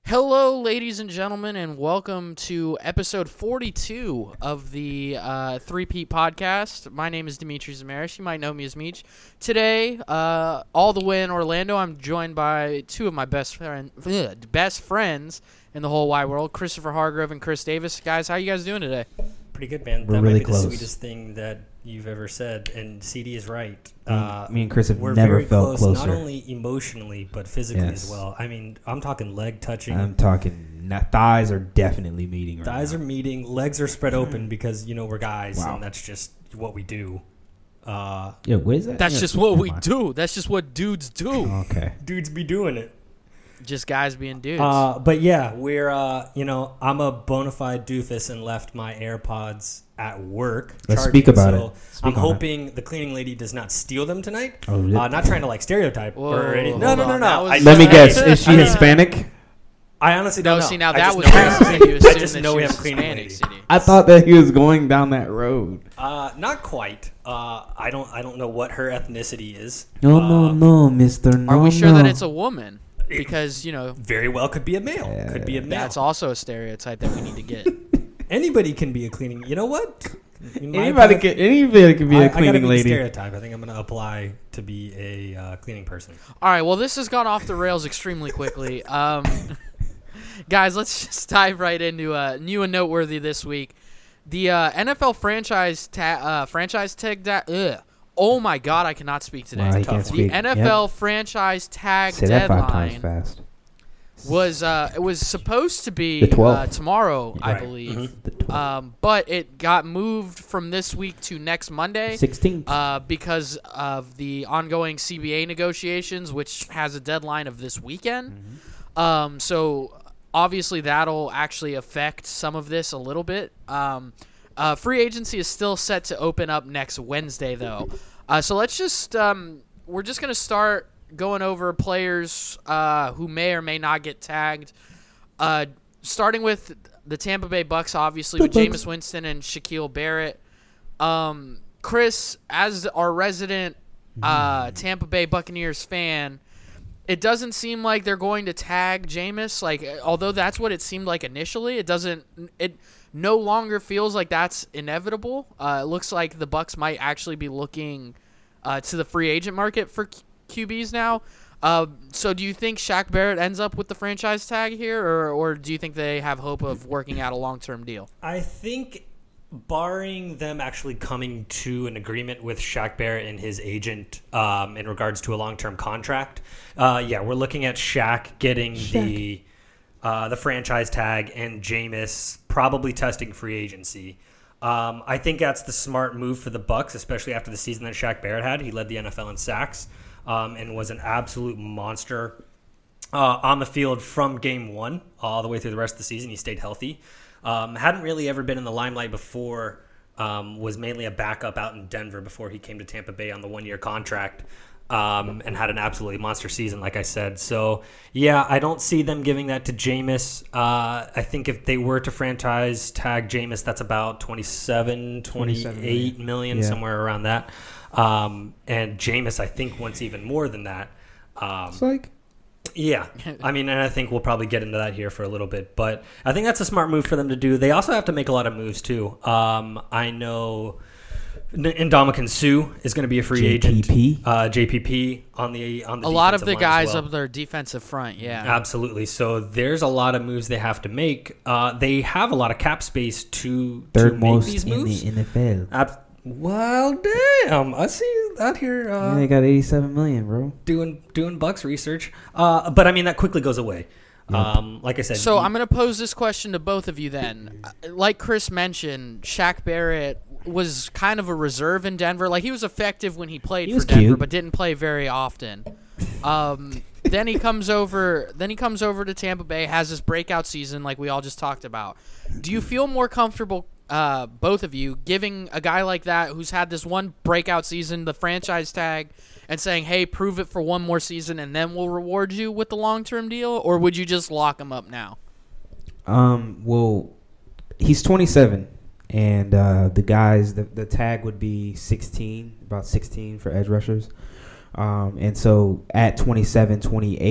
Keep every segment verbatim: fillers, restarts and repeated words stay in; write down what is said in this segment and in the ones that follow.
Hello, ladies and gentlemen, and welcome to episode forty-two of the uh, Three-Peat Podcast. My name is Dimitri Zamaris. You might know me as Meech. Today, uh, all the way in Orlando, I'm joined by two of my best friend, best friends in the whole wide world, Christopher Hargrove and Chris Davis. Guys, how you guys doing today? Pretty good, man. We're that really might be close. the sweetest thing that you've ever said, and C D is right. Me, Uh, me and Chris have we're never very felt close, closer. not only emotionally but physically Yes. as well. I mean, I'm talking leg touching. I'm talking, not, thighs are definitely meeting right Thighs now. are meeting, legs are spread open because you know we're guys, Wow. and that's just what we do. Uh, Yeah, what is that? That's Yeah, just what never we mind. do. That's just what dudes do. Okay. dudes be doing it. Just guys being dudes. Uh, but yeah, we're uh, you know, I'm a bona fide doofus and left my AirPods at work. Let's charging, speak about so it. Speak I'm on hoping the cleaning lady does not steal them tonight. Oh, Uh, not trying to like stereotype Whoa, or anything. No, hold no, no, on. no. That was- I- Let me Hey, guess. Is she I mean- Hispanic? I honestly no, don't know. see, now I that just was know- racist that you I assumed just that know she we was have a cleaning Hispanic, lady. C D. I thought that he was going down that road. Uh, not quite. Uh, I don't. I don't know what her ethnicity is. No, Uh, no, no, Mister No, Are we sure no. that it's a woman? Because, you know, Very well could be a male. Could be a male. that's also a stereotype that we need to get. Anybody can be a cleaning. You know what? In my Anybody path- can, anybody can be I- a I gotta cleaning be the lady. stereotype. I think I'm going to apply to be a uh, cleaning person. All right, well, this has gone off the rails extremely quickly. Um, guys, let's just dive right into uh, new and noteworthy this week. The uh, N F L franchise ta- uh, franchise tag. Da- ugh. Oh my God, I cannot speak today. Wow, he Tough can't one. the speak. N F L franchise tag Yep. Say that five deadline times fast. was uh, it was supposed to be The twelfth. uh, tomorrow, I Right. believe. Mhm. The twelfth. Um, but it got moved from this week to next Monday. sixteenth. Uh, because of the ongoing C B A negotiations, which has a deadline of this weekend. Um, so obviously that'll actually affect some of this a little bit. Um, uh, free agency is still set to open up next Wednesday, though. Uh, so let's just um, we're just gonna start going over players uh, who may or may not get tagged. Uh, starting with the Tampa Bay Bucks, obviously The with Bucks. Jameis Winston and Shaquille Barrett. Um, Chris, as our resident uh, Tampa Bay Buccaneers fan, it doesn't seem like they're going to tag Jameis. Like, although that's what it seemed like initially, it doesn't. It no longer feels like that's inevitable. Uh, it looks like the Bucks might actually be looking uh, to the free agent market for Q- QBs now. Uh, so, do you think Shaq Barrett ends up with the franchise tag here, or or do you think they have hope of working out a long term deal? I think, barring them actually coming to an agreement with Shaq Barrett and his agent um, in regards to a long-term contract, uh, yeah, we're looking at Shaq getting the uh, the franchise tag and Jameis probably testing free agency. Um, I think that's the smart move for the Bucks, especially after the season that Shaq Barrett had. He led the N F L in sacks um, and was an absolute monster uh, on the field from game one all the way through the rest of the season. He stayed healthy. Um, hadn't really ever been in the limelight before. Um, was mainly a backup out in Denver before he came to Tampa Bay on the one-year contract, um, and had an absolutely monster season, like I said. So, yeah, I don't see them giving that to Jameis. Uh, I think if they were to franchise tag Jameis, that's about twenty-seven, twenty-eight million, Yeah. somewhere around that. Um, and Jameis, I think, wants even more than that. Um, It's like, yeah, I mean, and I think we'll probably get into that here for a little bit, but I think that's a smart move for them to do. They also have to make a lot of moves too. Um, I know Ndamukong Suh is going to be a free J P P. agent. Uh, J P P on the on the A lot of defensive the line as guys well. up their defensive front, yeah. Absolutely. So there's a lot of moves they have to make. Uh, they have a lot of cap space to to third make most these in moves. the N F L. Ab- well, damn! I see you out here. Uh, Yeah, they got eighty-seven million, bro. doing doing Bucks research. Uh, but I mean that quickly goes away. Yep. Um, like I said, So you- I'm going to pose this question to both of you then. Uh, Like Chris mentioned, Shaq Barrett was kind of a reserve in Denver. Like, he was effective when he played He for was Denver, cute. but didn't play very often. Um, then he comes over. Then he comes over to Tampa Bay, has this breakout season, like we all just talked about. Do you feel more comfortable, uh, both of you, giving a guy like that who's had this one breakout season the franchise tag, and saying, "Hey, prove it for one more season, and then we'll reward you with the long-term deal," or would you just lock him up now? Um, well, he's twenty-seven, and uh, the guys, the, the tag would be sixteen, about sixteen for edge rushers. Um, and so at twenty-seven, twenty-eight,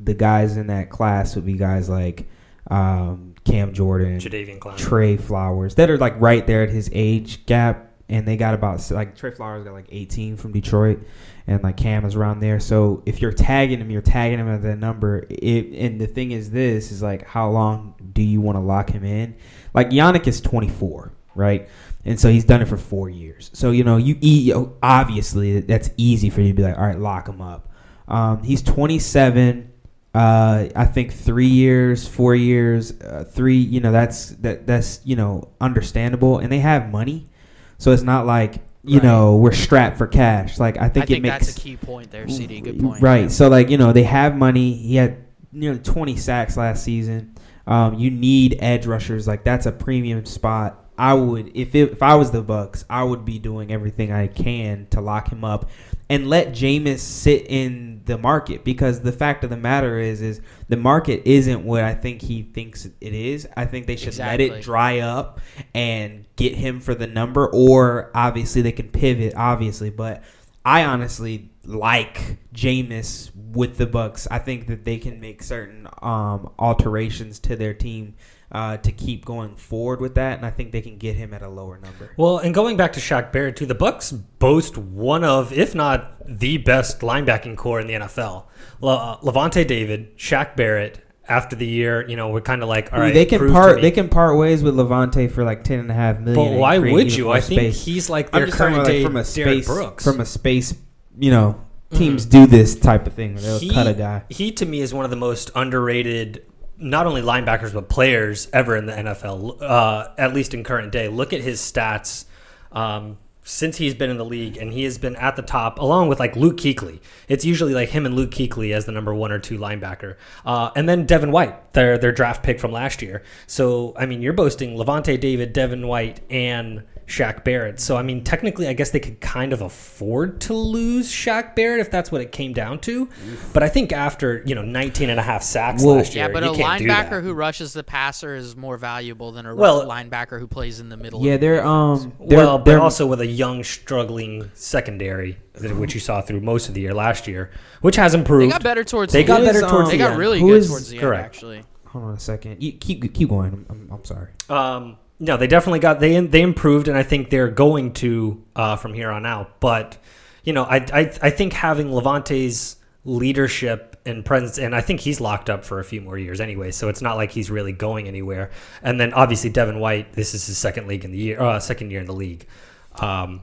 the guys in that class would be guys like um, Cam Jordan, Jadeveon Clowney, Trey Flowers, that are like right there at his age gap, and they got about like Trey Flowers got like eighteen from Detroit, and like Cam is around there. So if you're tagging him, you're tagging him at that number. It, and the thing is, this is like, how long do you want to lock him in? Like Yannick is twenty-four, right? And so he's done it for four years. So, you know, you eat, obviously that's easy for you to be like, all right, lock him up. Um, he's twenty-seven. Uh, I think three years, four years, uh, three, you know, that's, that that's, you know, understandable. And they have money. So it's not like, you right. know, we're strapped for cash. Like, I think, I think it makes. that's a key point there, C D. Good point. Right. So, like, you know, they have money. He had nearly twenty sacks last season. Um, you need edge rushers. Like, that's a premium spot. I would, if it, if I was the Bucks, I would be doing everything I can to lock him up and let Jameis sit in the market, because the fact of the matter is, is the market isn't what I think he thinks it is. I think they should exactly. let it dry up and get him for the number, or obviously they can pivot, obviously, but I honestly like Jameis with the Bucks. I think that they can make certain um, alterations to their team Uh, to keep going forward with that, and I think they can get him at a lower number. Well, and going back to Shaq Barrett too, the Bucks boast one of, if not the best linebacking core in the N F L. Le- Levante David, Shaq Barrett. After the year, you know, we're kind of like, all right, they can part. They can part ways with Levante for like ten and a half million. But why would you? I think space. he's like their current like day from a space, Brooks. From a space, you know, teams mm-hmm. do this type of thing. Where they'll he, cut a guy. He to me is one of the most underrated, not only linebackers but players ever in the N F L, uh, at least in current day. Look at his stats um, since he's been in the league, and he has been at the top along with like Luke Kuechly. It's usually like him and Luke Kuechly as the number one or two linebacker, uh, and then Devin White, their their draft pick from last year. So I mean, you're boasting Levante David, Devin White, and Shaq Barrett. So I mean, technically, I guess they could kind of afford to lose Shaq Barrett if that's what it came down to. But I think after, you know, nineteen and a half sacks well, last year, yeah, but you a can't do that. linebacker who rushes the passer is more valuable than a well, linebacker who plays in the middle. Yeah, of they're the um, they're, well, but they're, also with a young, struggling secondary, which you saw through most of the year last year, which has improved. They got better towards. They the got end. better towards. Um, they the got end. really Who good is, towards the correct. end. Actually, hold on a second. You keep keep going. I'm I'm, I'm sorry. Um. No, they definitely got they they improved, and I think they're going to uh, from here on out. But you know, I I I think having Levante's leadership and presence, and I think he's locked up for a few more years anyway, so it's not like he's really going anywhere. And then obviously Devin White, this is his second league in the year, uh, second year in the league. Um,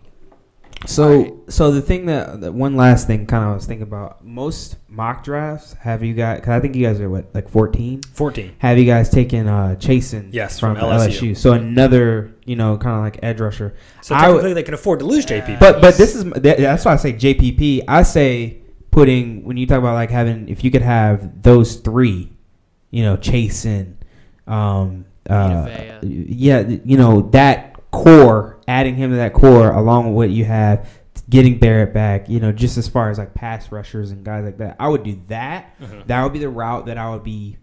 So, right. so the thing that, that one last thing, kind of, I was thinking about, most mock drafts have you got? Because I think you guys are what, like fourteen. fourteen. Have you guys taken uh, Chasen? Yes, from, from L S U. L S U. So another, you know, kind of like edge rusher. So I technically, would, they can afford to lose J P P. but but this is that's why I say J P P. I say putting, when you talk about like having, if you could have those three, you know, Chasen, um, uh, yeah, you know, that core, adding him to that core along with what you have, getting Barrett back, you know, just as far as like pass rushers and guys like that, I would do that. Mm-hmm. That would be the route that I would be,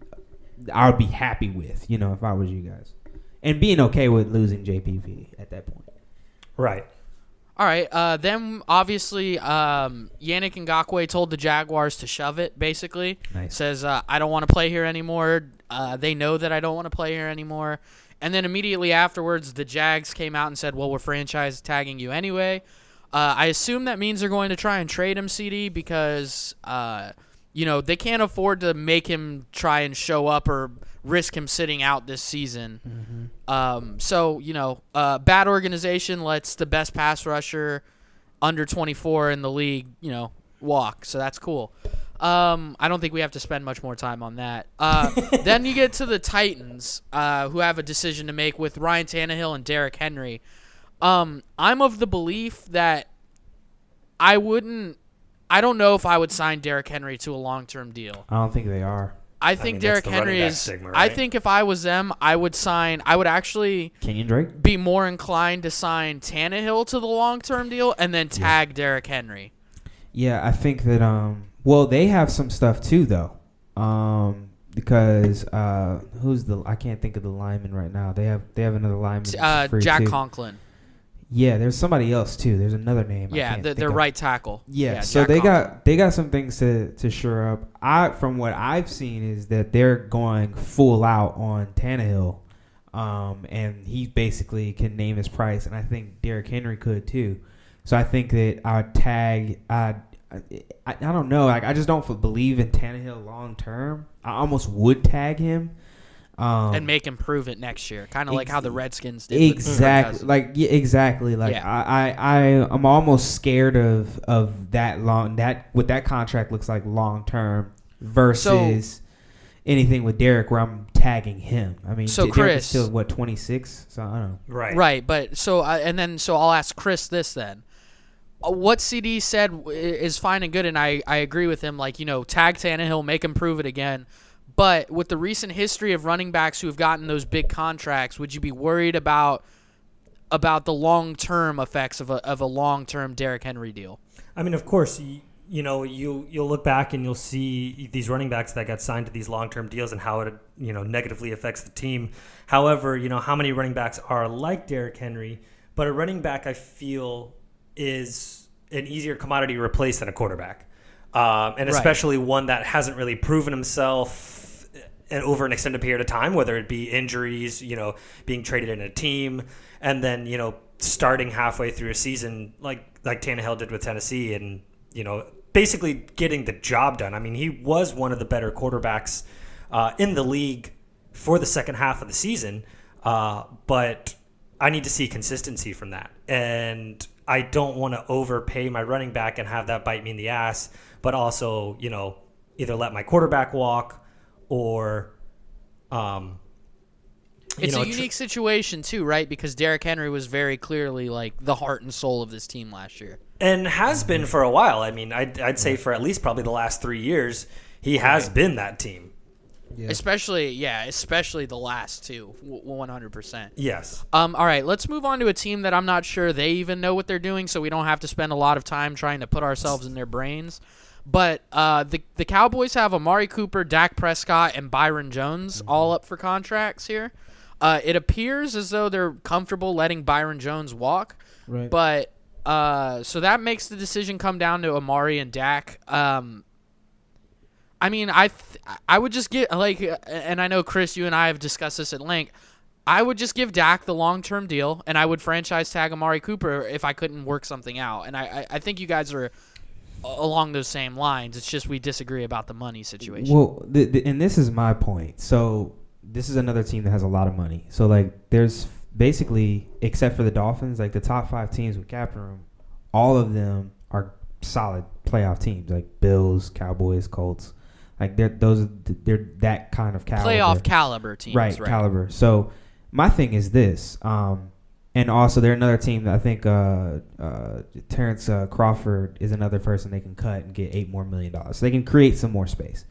I would be happy with, you know, if I was you guys, and being okay with losing J P P at that point. Right. All right. Uh, then obviously, um, Yannick Ngakoue told the Jaguars to shove it. Basically, nice. Says uh, I don't want to play here anymore. Uh, they know that I don't want to play here anymore. And then immediately afterwards, the Jags came out and said, "Well, we're franchise tagging you anyway." Uh, I assume that means they're going to try and trade him, C D, because uh, you know they can't afford to make him try and show up or risk him sitting out this season. Mm-hmm. Um, so, you know, uh, bad organization lets the best pass rusher under twenty-four in the league, you know, walk. So that's cool. Um, I don't think we have to spend much more time on that. Uh, then you get to the Titans, uh, who have a decision to make with Ryan Tannehill and Derrick Henry. Um, I'm of the belief that I wouldn't – I don't know if I would sign Derrick Henry to a long-term deal. I don't think they are. I think I mean, Derrick Henry is. stigma, right? I think if I was them, I would sign. I would actually Kenyon Drake be more inclined to sign Tannehill to the long term deal and then tag yeah. Derrick Henry. Yeah, I think that. Um, well, they have some stuff too, though. Um, because uh, who's the? I can't think of the lineman right now. They have they have another lineman. Uh, free Jack too. Conklin. Yeah, there's somebody else too. There's another name. I Yeah, can't the, think their of. right tackle. Yeah, Yeah, so Jack they Conklin. got they got some things to, to shore up. I from what I've seen is that they're going full out on Tannehill, um, and he basically can name his price, and I think Derrick Henry could too. So I think that I'd tag. I'd, I I don't know. Like I just don't f- believe in Tannehill long term. I almost would tag him. Um, and make him prove it next year, kind of like ex- how the Redskins did. with Kirk Exactly, Cousins. like yeah, exactly. Like Yeah. I, I, I, I'm almost scared of of that long that what that contract looks like long term versus anything with Derek where I'm tagging him. I mean, So, D- Derek is Chris- still what twenty-six, so I don't know. Right. Right, but so uh, and then so I'll ask Chris this then. Uh, What C D said w- is fine and good, and I, I agree with him. Like, you know, tag Tannehill, make him prove it again. But with the recent history of running backs who have gotten those big contracts, would you be worried about about the long term effects of a of a long term Derrick Henry deal? I mean, of course, you, you know, you you'll look back and you'll see these running backs that got signed to these long-term deals and how it, you know, negatively affects the team. However, you know, how many running backs are like Derrick Henry? But a running back, I feel, is an easier commodity to replace than a quarterback, um, and Right. especially one that hasn't really proven himself and over an extended period of time, whether it be injuries, you know, being traded in a team, and then, you know, starting halfway through a season like like Tannehill did with Tennessee, and, you know, basically getting the job done. I mean, he was one of the better quarterbacks uh, in the league for the second half of the season, uh, but I need to see consistency from that. And I don't want to overpay my running back and have that bite me in the ass, but also, you know, either let my quarterback walk or, um, you It's know, a tr- unique situation too, right? Because Derrick Henry was very clearly like the heart and soul of this team last year. and has been for a while. I mean, I'd, I'd say for at least probably the last three years, he has been that team. Yeah. Especially, yeah, especially the last two, one hundred percent. Yes. Um, all right, let's move on to a team that I'm not sure they even know what they're doing, so we don't have to spend a lot of time trying to put ourselves in their brains. But uh, the the Cowboys have Amari Cooper, Dak Prescott, and Byron Jones all up for contracts here. Uh, it appears as though they're comfortable letting Byron Jones walk, Right. but uh, so that makes the decision come down to Amari and Dak. Um, I mean, I th- I would just get like, and I know Chris, you and I have discussed this at length. I would just give Dak the long term deal, and I would franchise tag Amari Cooper if I couldn't work something out. And I, I, I think you guys are along those same lines. It's just we disagree about the money situation. Well, the, the, and this is my point. So this is another team that has a lot of money. So like, there's basically, except for the Dolphins, like the top five teams with cap room, all of them are solid playoff teams. Like Bills, Cowboys, Colts. Like they're those they're that kind of caliber. Playoff caliber teams, right, right? caliber. So my thing is this, um, and also they're another team that I think uh, uh, Terrence uh, Crawford is another person they can cut and get eight more million dollars. So they can create some more space.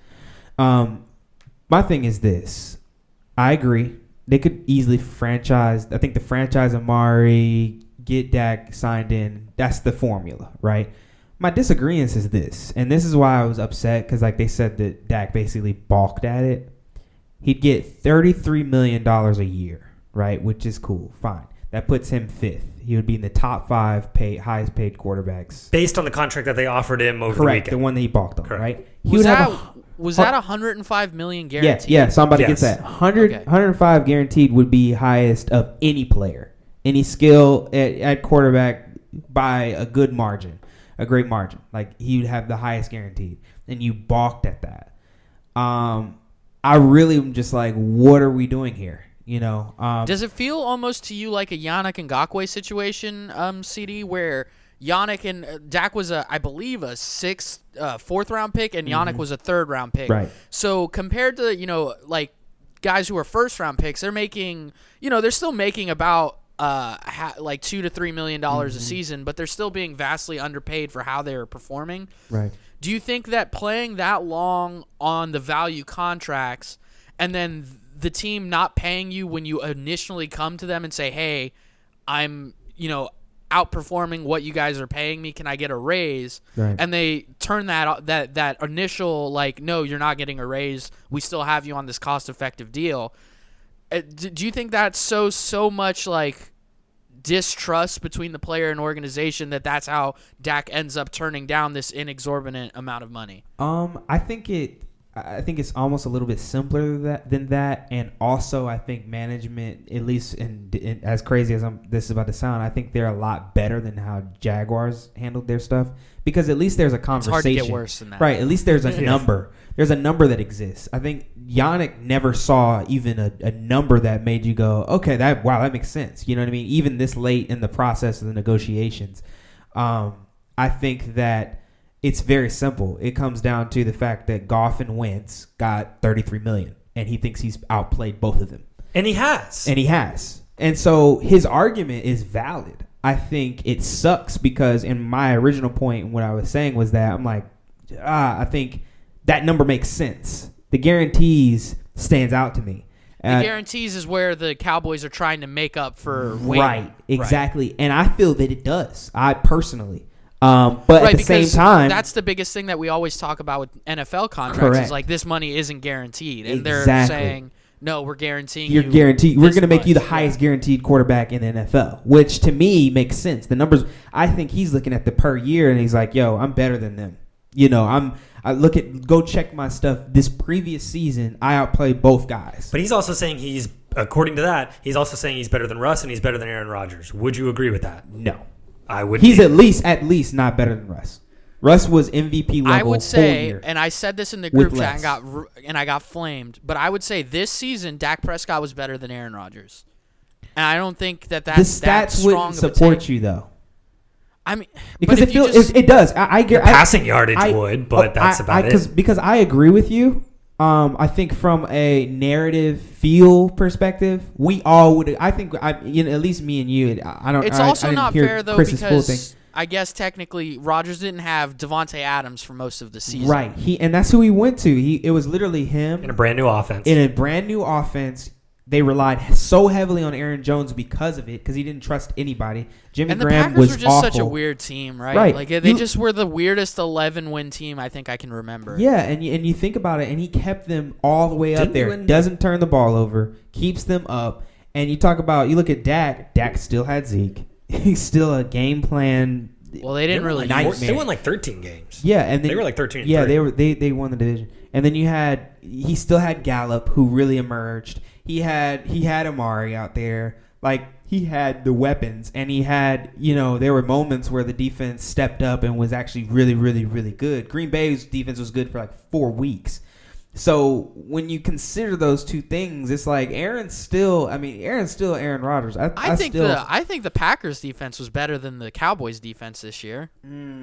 Um, my thing is this. I agree. They could easily franchise. I think the franchise Amari, get Dak signed in. That's the formula, right? My disagreement is this, and this is why I was upset because like they said that Dak basically balked at it. He'd get thirty-three million dollars a year, right? Which is cool. Fine. That puts him fifth. He would be in the top five paid, highest paid quarterbacks. Based on the contract that they offered him over Correct. the The weekend. one that he balked on, Correct. right? He Was would that have a, was that one hundred five million yeah, guaranteed? yeah. So I'm about to Yes. get that. one hundred, Okay. one hundred five guaranteed would be highest of any player, any skill at, at quarterback by a good margin, a great margin. Like he would have the highest guaranteed, and you balked at that. Um, I really am just like, what are we doing here? You know, um, Does it feel almost to you like a Yannick Ngakoue situation, um, C D, where Yannick and uh, Dak was a, I believe, a sixth, uh, fourth round pick, and Yannick was a third round pick. Right. So compared to you know like guys who are first round picks, they're making you know they're still making about uh ha- like two to three million dollars a season, but they're still being vastly underpaid for how they're performing. right. Do you think that playing that long on the value contracts and then the team not paying you when you initially come to them and say, hey, I'm, you know, outperforming what you guys are paying me. Can I get a raise? Right. And they turn that that that initial, like, no, you're not getting a raise. We still have you on this cost-effective deal. Uh, d- Do you think that's so, so much, like, distrust between the player and organization that that's how Dak ends up turning down this inexorbitant amount of money? Um, I think it. I think it's almost a little bit simpler than that, than that. And also, I think management, at least in, in as crazy as I'm, this is about to sound, I think they're a lot better than how Jaguars handled their stuff, because at least there's a conversation. It's hard to get worse than that. Right. At least there's a Yeah. number. There's a number that exists. I think Yannick never saw even a, a number that made you go, okay, that wow, that makes sense. You know what I mean? Even this late in the process of the negotiations, um, I think that it's very simple. It comes down to the fact that Goff and Wentz got thirty-three million dollars, and he thinks he's outplayed both of them. And he has. And he has. And so his argument is valid. I think it sucks because in my original point, what I was saying was that I'm like, ah, I think that number makes sense. The guarantees stands out to me. The Uh, guarantees is where the Cowboys are trying to make up for waiting. Right, exactly. And I feel that it does. I personally. Um, but Right, at the same because time, that's the biggest thing that we always talk about with N F L contracts Correct. is like this money isn't guaranteed, and they're Exactly. saying no, we're guaranteeing you're you guaranteed. We're this going to make you the much. highest guaranteed quarterback in the N F L, which to me makes sense. The numbers. I think he's looking at the per year, and he's like, "Yo, I'm better than them." You know, I'm. I look at go check my stuff. This previous season, I outplayed both guys. But he's also saying he's, according to that, he's also saying he's better than Russ and he's better than Aaron Rodgers. Would you agree with that? No, I would. he's at least at least not better than Russ. Russ was M V P level. I would whole say, year. and I said this in the With group chat less. and got r- and I got flamed, but I would say this season Dak Prescott was better than Aaron Rodgers, and I don't think that the that's that stats strong wouldn't of a support take. you though, I mean, because but it if you feels just, it, it does. I, I get The passing yardage I- would, but oh, that's I- about I, cause, it. Because I agree with you. Um, I think from a narrative feel perspective, we all would. I think I, you know, at least me and you. I, I don't. it's I, also I didn't not hear fair though Chris's full thing. because I guess technically Rodgers didn't have Devontae Adams for most of the season. Right. He and that's who he went to. He it was literally him in a brand new offense. in a brand new offense. They relied so heavily on Aaron Jones because of it, because he didn't trust anybody. Jimmy And the Graham Packers was were just awful. such a weird team, right? Right. Like they You- just were the weirdest eleven win team I think I can remember. Yeah, and you, and you think about it, and he kept them all the way up Didn't there. you end- Doesn't turn the ball over, keeps them up. And you talk about, you look at Dak. Dak still had Zeke. He's still a game plan. Well, they didn't won really. like, Nightmare. They won like thirteen games. Yeah, and then, They were like thirteen and Yeah, three. they were. They they won the division. And then you had he still had Gallup, who really emerged. He had he had Amari out there. Like he had the weapons, and he had, you know, there were moments where the defense stepped up and was actually really, really, really good. Green Bay's defense was good for like four weeks. So when you consider those two things, it's like Aaron's still. I mean, Aaron's still Aaron Rodgers. I, I, I think still, the I think the Packers defense was better than the Cowboys defense this year.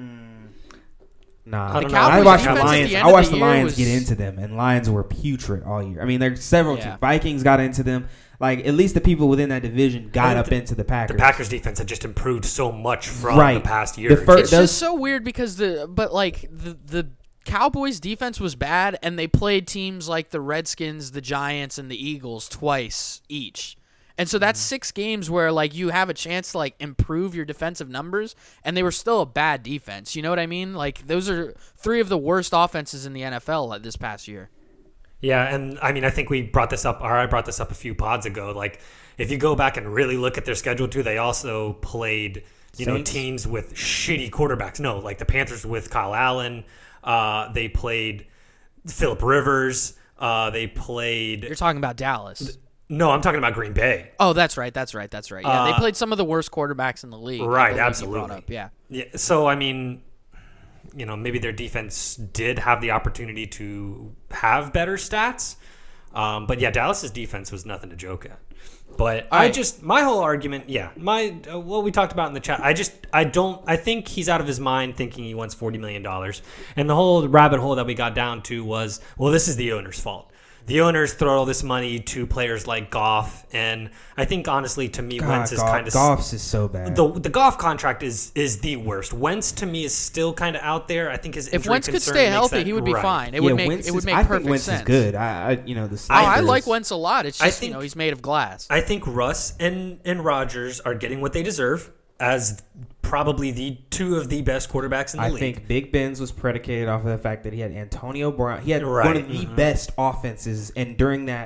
Nah, I don't I, know. The watched the Cowboys at Lions. the end I of watched the the year Lions was- get into them, and Lions were putrid all year. I mean, there's several Yeah. teams. Vikings got into them. Like at least the people within that division got And up the- into the The Packers. Packers defense had just improved so much from Right. the past The year. fir- It's those- just so weird because the but like the the Cowboys defense was bad, and they played teams like the Redskins, the Giants, and the Eagles twice each. And so that's six games where like you have a chance to like improve your defensive numbers, and they were still a bad defense. You know what I mean? Like those are three of the worst offenses in the N F L this past year. Yeah, and I mean, I think we brought this up, or I brought this up a few pods ago. Like, if you go back and really look at their schedule too, they also played, you know, Saints? teams with shitty quarterbacks. No, like the Panthers with Kyle Allen. Uh, they played Phillip Rivers. Uh, they played. You're talking about Dallas. No, I'm talking about Green Bay. Oh, that's right. That's right. That's right. Yeah, they Uh, played some of the worst quarterbacks in the league. I Right, believe you absolutely. brought up, yeah. Yeah, so I mean, you know, maybe their defense did have the opportunity to have better stats, um, but yeah, Dallas's defense was nothing to joke at. But I right. just my whole argument, yeah, my uh, what we talked about in the chat. I just I don't I think he's out of his mind thinking he wants forty million dollars, and the whole rabbit hole that we got down to was, well, this is the owner's fault. The owners throw all this money to players like Goff, and I think honestly, to me, God, Wentz is Goff- kind of Goff's is so bad. the the Goff contract is is the worst. Wentz to me is still kind of out there. I think his If injury Wentz could concern stay makes healthy, that- he would be right. fine. It yeah, would make Wentz it would is- make I perfect think Wentz sense. is good. I, I you know the. Oh, I Snyder's- like Wentz a lot. It's I just you think- know he's made of glass. I think Russ and and Rodgers are getting what they deserve as probably the two of the best quarterbacks in the I league. think Big Ben's was predicated off of the fact that he had Antonio Brown. He had Right. one of the Mhm. best offenses, and during that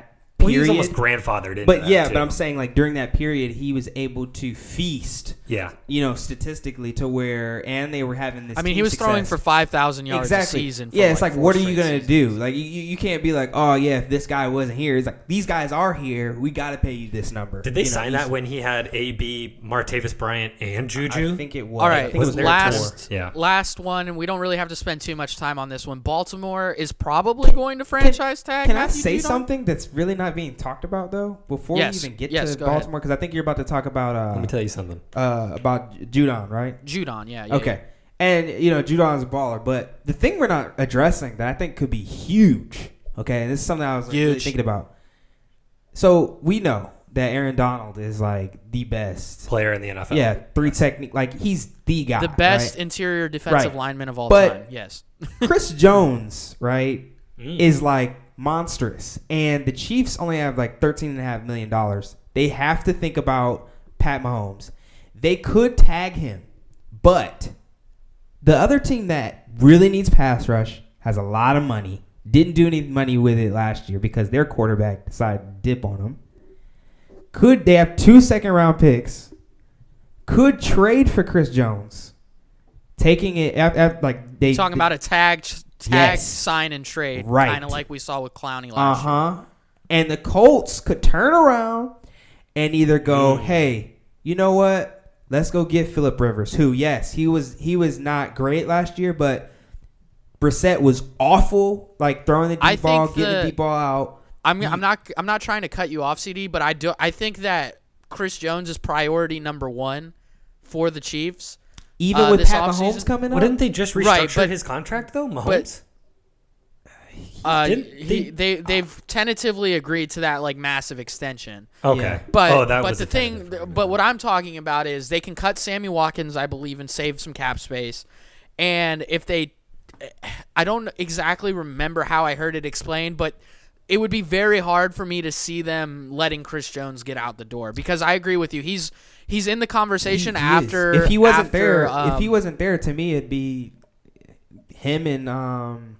Well, period. he was almost grandfathered into But that, yeah, too. but I'm saying like during that period, he was able to feast. Yeah. You know, statistically to where, and they were having this. I mean, team he was success. throwing for five thousand yards exactly. a season. For yeah, it's like, like, four what are you straight gonna seasons. do? Like, you, you can't be like, oh yeah, if this guy wasn't here, it's like these guys are here. We got to pay you this number. Did they you know, sign that when he had A B, Martavis Bryant, and Juju? I think it was. All I right, think it was their last tour. Yeah. last one, and we don't really have to spend too much time on this one. Baltimore is probably going to franchise tag. Can I Matthew say Judon? something that's really not being talked about though before Yes. we even get Yes, to go ahead. Baltimore? Because I think you're about to talk about uh, Let me tell you something. uh about Judon, right? Judon, yeah. yeah Okay. And, you know, Judon's a baller. But the thing we're not addressing that I think could be huge, okay, and this is something I was like, really Huge. thinking about. So we know that Aaron Donald is, like, the best. Player in the N F L. Yeah, three technique. Like, he's the guy. The best right? interior defensive Right. lineman of all But- time. Yes. Chris Jones, right, Mm. is, like, monstrous. And the Chiefs only have, like, thirteen point five million dollars. They have to think about Pat Mahomes. They could tag him. But the other team that really needs pass rush has a lot of money. Didn't do any money with it last year because their quarterback decided to dip on them. Could they have two second round picks? Could trade for Chris Jones, taking it at, at, like they Talking about a tag, tag, Yes. sign, and trade. Right. Kind of like we saw with Clowney Uh last year. huh. And the Colts could turn around and either go, Mm. hey, you know what? Let's go get Phillip Rivers, who, yes, he was he was not great last year, but Brissett was awful, like throwing the deep I ball, think getting the- the deep ball out. I'm I'm not I'm not trying to cut you off, C D, but I do I think that Chris Jones is priority number one for the Chiefs. Even Uh, with this Pat offseason- Mahomes coming Well, up, didn't they just restructure Right, but- his contract, though, Mahomes? but- Uh, Didn't he, they- they they've tentatively agreed to that like massive extension. okay. Yeah. But oh, that but was the a thing, tentative. but what I'm talking about is they can cut Sammy Watkins, I believe, and save some cap space. And if they, I don't exactly remember how I heard it explained, but it would be very hard for me to see them letting Chris Jones get out the door because I agree with you. He's he's in the conversation he is. after. If he wasn't after, there, um, if he wasn't there, to me, it'd be him and um,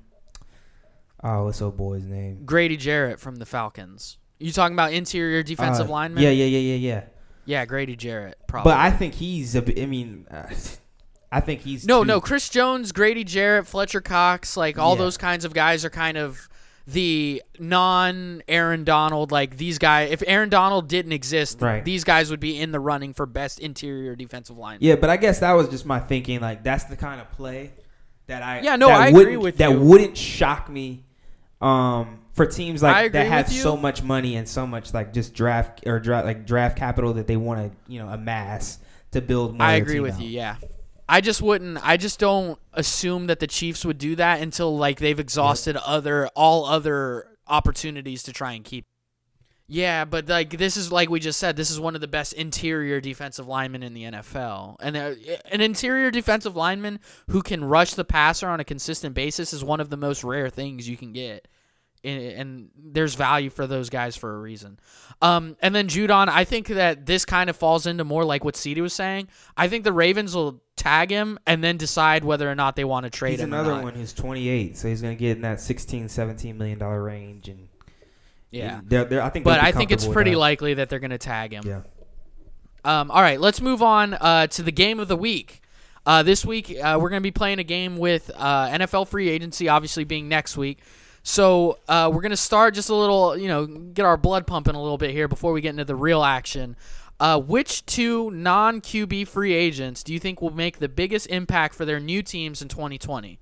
oh, what's old boy's name? Grady Jarrett from the Falcons. You talking about interior defensive Uh, lineman? Yeah, yeah, yeah, yeah, yeah. Yeah, Grady Jarrett, probably. But I think he's. A, bi- I mean, uh, I think he's. No, too- no, Chris Jones, Grady Jarrett, Fletcher Cox, like all Yeah. those kinds of guys are kind of the non-Aaron Donald. Like these guys, if Aaron Donald didn't exist, Right. these guys would be in the running for best interior defensive line. Yeah, but I guess that was just my thinking. Like that's the kind of play that I. Yeah, no, that I agree wouldn't- with that you. wouldn't shock me. Um, for teams I like agree that have with you. so much money and so much like just draft or draft like draft capital that they want to you know amass to build. More I of their agree team with out. you. Yeah, I just wouldn't. I just don't assume that the Chiefs would do that until like they've exhausted other all other opportunities to try and keep. Yeah, but like this is like we just said, this is one of the best interior defensive linemen in the N F L, and uh, an interior defensive lineman who can rush the passer on a consistent basis is one of the most rare things you can get. And, and there's value for those guys for a reason. Um, and then Judon, I think that this kind of falls into more like what C D was saying. I think the Ravens will tag him and then decide whether or not they want to trade He's him. or another not. one who's twenty-eight, so he's going to get in that sixteen, seventeen million dollar range, and Yeah, they're, they're, I think. but they'll be I think it's comfortable with pretty that. likely that they're going to tag him. Yeah. Um, all right, let's move on uh, to the game of the week. Uh, this week, uh, we're going to be playing a game with uh, N F L free agency, obviously being next week. So uh, we're going to start just a little, you know, get our blood pumping a little bit here before we get into the real action. Uh, which two non-Q B free agents do you think will make the biggest impact for their new teams in twenty twenty?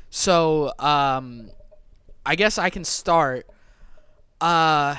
So um, I guess I can start. Uh,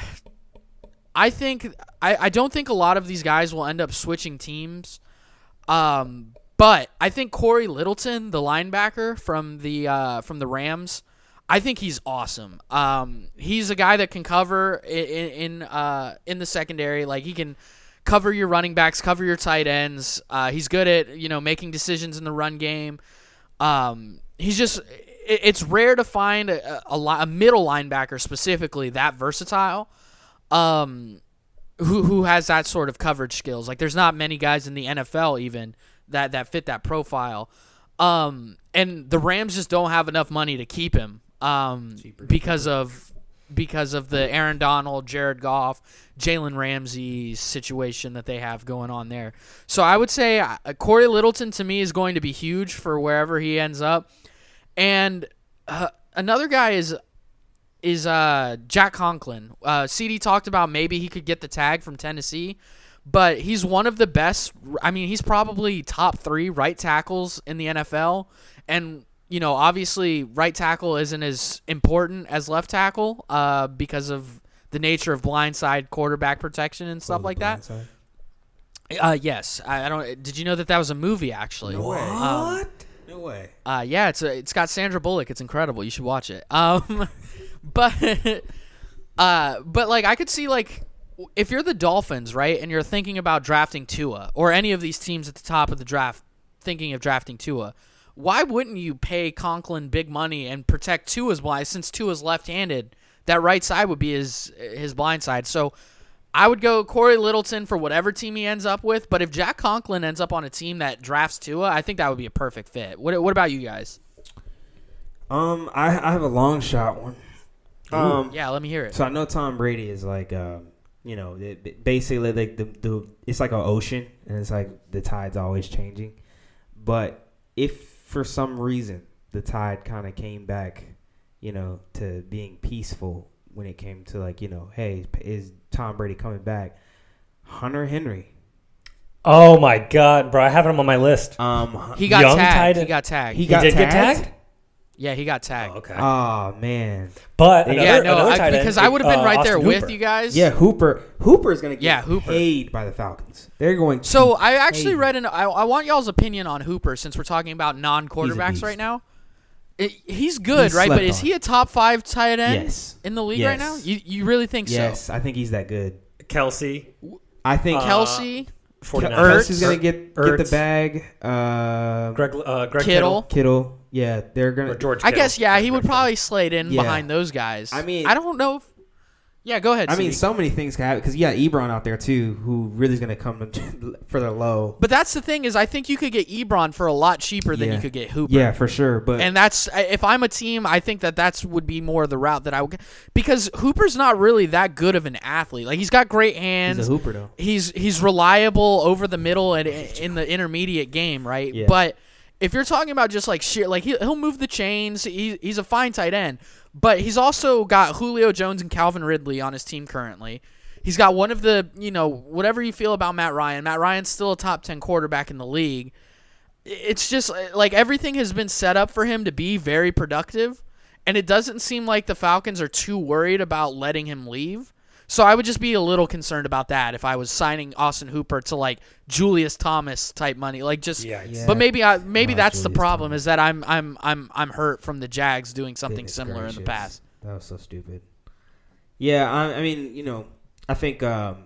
I think I, I don't think a lot of these guys will end up switching teams. Um, but I think Corey Littleton, the linebacker from the uh, from the Rams, I think he's awesome. Um, he's a guy that can cover in in, uh, in the secondary. Like he can cover your running backs, cover your tight ends. Uh, he's good at you know making decisions in the run game. Um, he's just it, it's rare to find a, a, a middle linebacker specifically that versatile. Um, who who has that sort of coverage skills? Like there's not many guys in the N F L even that that fit that profile. Um, and the Rams just don't have enough money to keep him. Um, because of because of the Aaron Donald, Jared Goff, Jalen Ramsey situation that they have going on there. So I would say uh, Corey Littleton to me is going to be huge for wherever he ends up. And uh, another guy is is uh, Jack Conklin. Uh, C D talked about maybe he could get the tag from Tennessee, but he's one of the best. I mean, he's probably top three right tackles in the N F L. And, you know, obviously right tackle isn't as important as left tackle uh, because of the nature of blindside quarterback protection and stuff Oh, like that. blindside. Uh, yes. I, I don't. Did you know that that was a movie, actually? No way. Um, No way. Uh, yeah, it's a, it's got Sandra Bullock. It's incredible. You should watch it. Um, but uh, but like I could see like if you're the Dolphins, right, and you're thinking about drafting Tua or any of these teams at the top of the draft thinking of drafting Tua, why wouldn't you pay Conklin big money and protect Tua's blind since Tua's left-handed? That right side would be his his blind side. So I would go Corey Littleton for whatever team he ends up with. But if Jack Conklin ends up on a team that drafts Tua, I think that would be a perfect fit. What What about you guys? Um, I I have a long shot one. Um, Yeah, let me hear it. So I know Tom Brady is like, uh, you know, it, it basically like the, the it's like an ocean, and it's like the tide's always changing. But if for some reason the tide kind of came back, you know, to being peaceful when it came to like, you know, hey, is Tom Brady coming back? Hunter Henry. Oh my God, bro! I have him on my list. Um, He got Young tagged. tight He end. got tagged. He He got did tagged? get tagged. yeah, he got tagged. Oh, okay. Oh man. But another, yeah, no, another I, tight end, because I would have been uh, right there Austin with Hooper. you guys. Yeah, Hooper. Hooper is going to get Yeah, Hooper. paid by the Falcons. They're going to So I actually pay read him. an. I, I want y'all's opinion on Hooper since we're talking about non-quarterbacks beast. right now. It, he's good, He's right? But slept is on. he a top five tight end Yes. in the league right now? Yes. You you really think Yes, so? I think he's that good. Kelsey, I think Uh, Kelsey, forty-nine. Kelsey's going to get get Ertz. the bag. Uh, Greg, uh, Greg Kittle. Kittle. Yeah, they're going Kittle, or to. George. I Kittle. guess yeah, he would Greg probably slide in Yeah. behind those guys. I mean- I don't know. If, yeah, go ahead. I mean, Steve. so many things can happen because you got Ebron out there too, who really is going to come for the low. but that's the thing is, I think you could get Ebron for a lot cheaper than Yeah. you could get Hooper. Yeah, for sure. But And that's if I'm a team, I think that that's would be more the route that I would, because Hooper's not really that good of an athlete. Like he's got great hands. he's a hooper though. He's he's reliable over the middle and in the intermediate game, right? Yeah. But if you're talking about just like sheer, like he, he'll move the chains. He, he's a fine tight end, but he's also got Julio Jones and Calvin Ridley on his team currently. He's got one of the, you know, whatever you feel about Matt Ryan. Matt Ryan's still a top ten quarterback in the league. It's just like everything has been set up for him to be very productive, and it doesn't seem like the Falcons are too worried about letting him leave. So I would just be a little concerned about that if I was signing Austin Hooper to like Julius Thomas type money, like just. Yeah, Yeah. But maybe I maybe Oh, that's the Julius problem Thomas. is that I'm I'm I'm I'm hurt from the Jags doing something Goodness similar in the gracious. past. That was so stupid. Yeah, I, I mean, you know, I think um,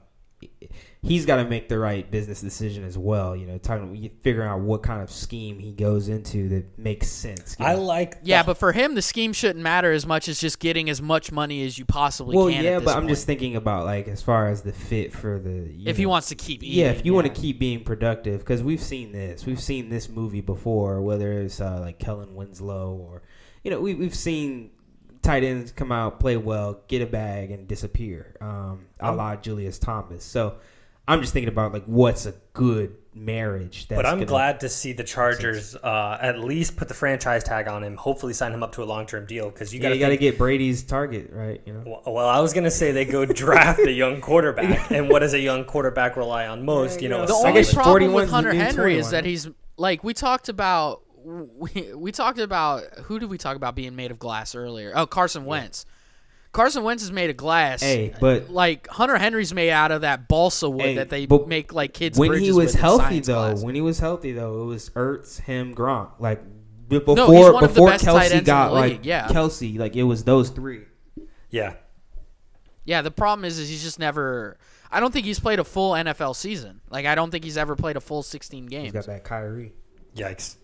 he's got to make the right business decision as well. You know, talking, figuring out what kind of scheme he goes into that makes sense. you I know. like. Yeah, the- but for him the scheme shouldn't matter as much as just getting as much money as you possibly well, can. yeah, at this but I'm point. just thinking about like as far as the fit for the. you if he know, wants to keep eating. Yeah, if you want yeah. to keep being productive, because we've seen this, we've seen this movie before, whether it's uh, like Kellen Winslow or, you know, we we've seen tight ends come out, play well, get a bag, and disappear, um, a la Julius Thomas. So I'm just thinking about like what's a good marriage. That's But I'm gonna, glad to see the Chargers uh, at least put the franchise tag on him. Hopefully, sign him up to a long term deal because you Yeah, got you got to get Brady's target right. You know, Well, well, I was gonna say they go draft a young quarterback, and what does a young quarterback rely on most? You know, The a I only guess solid- problem with forty-one's the Hunter new Henry is twenty-one. that he's like we talked about. We, we talked about who did we talk about being made of glass earlier? Oh, Carson Wentz. Carson Wentz is made of glass. Hey, but- like Hunter Henry's made out of that balsa wood Hey, that they but make like kids. when bridges he was with in healthy science though, class. when he was healthy though, it was Ertz, him, Gronk. Like b- before No, he's one of the before best tight Kelsey ends in got the like league, yeah. Kelsey, like it was those three. yeah. Yeah, the problem is, is he's just never. I don't think he's played a full N F L season. Like I don't think he's ever played a full sixteen He's games. got that Kyrie. Yikes.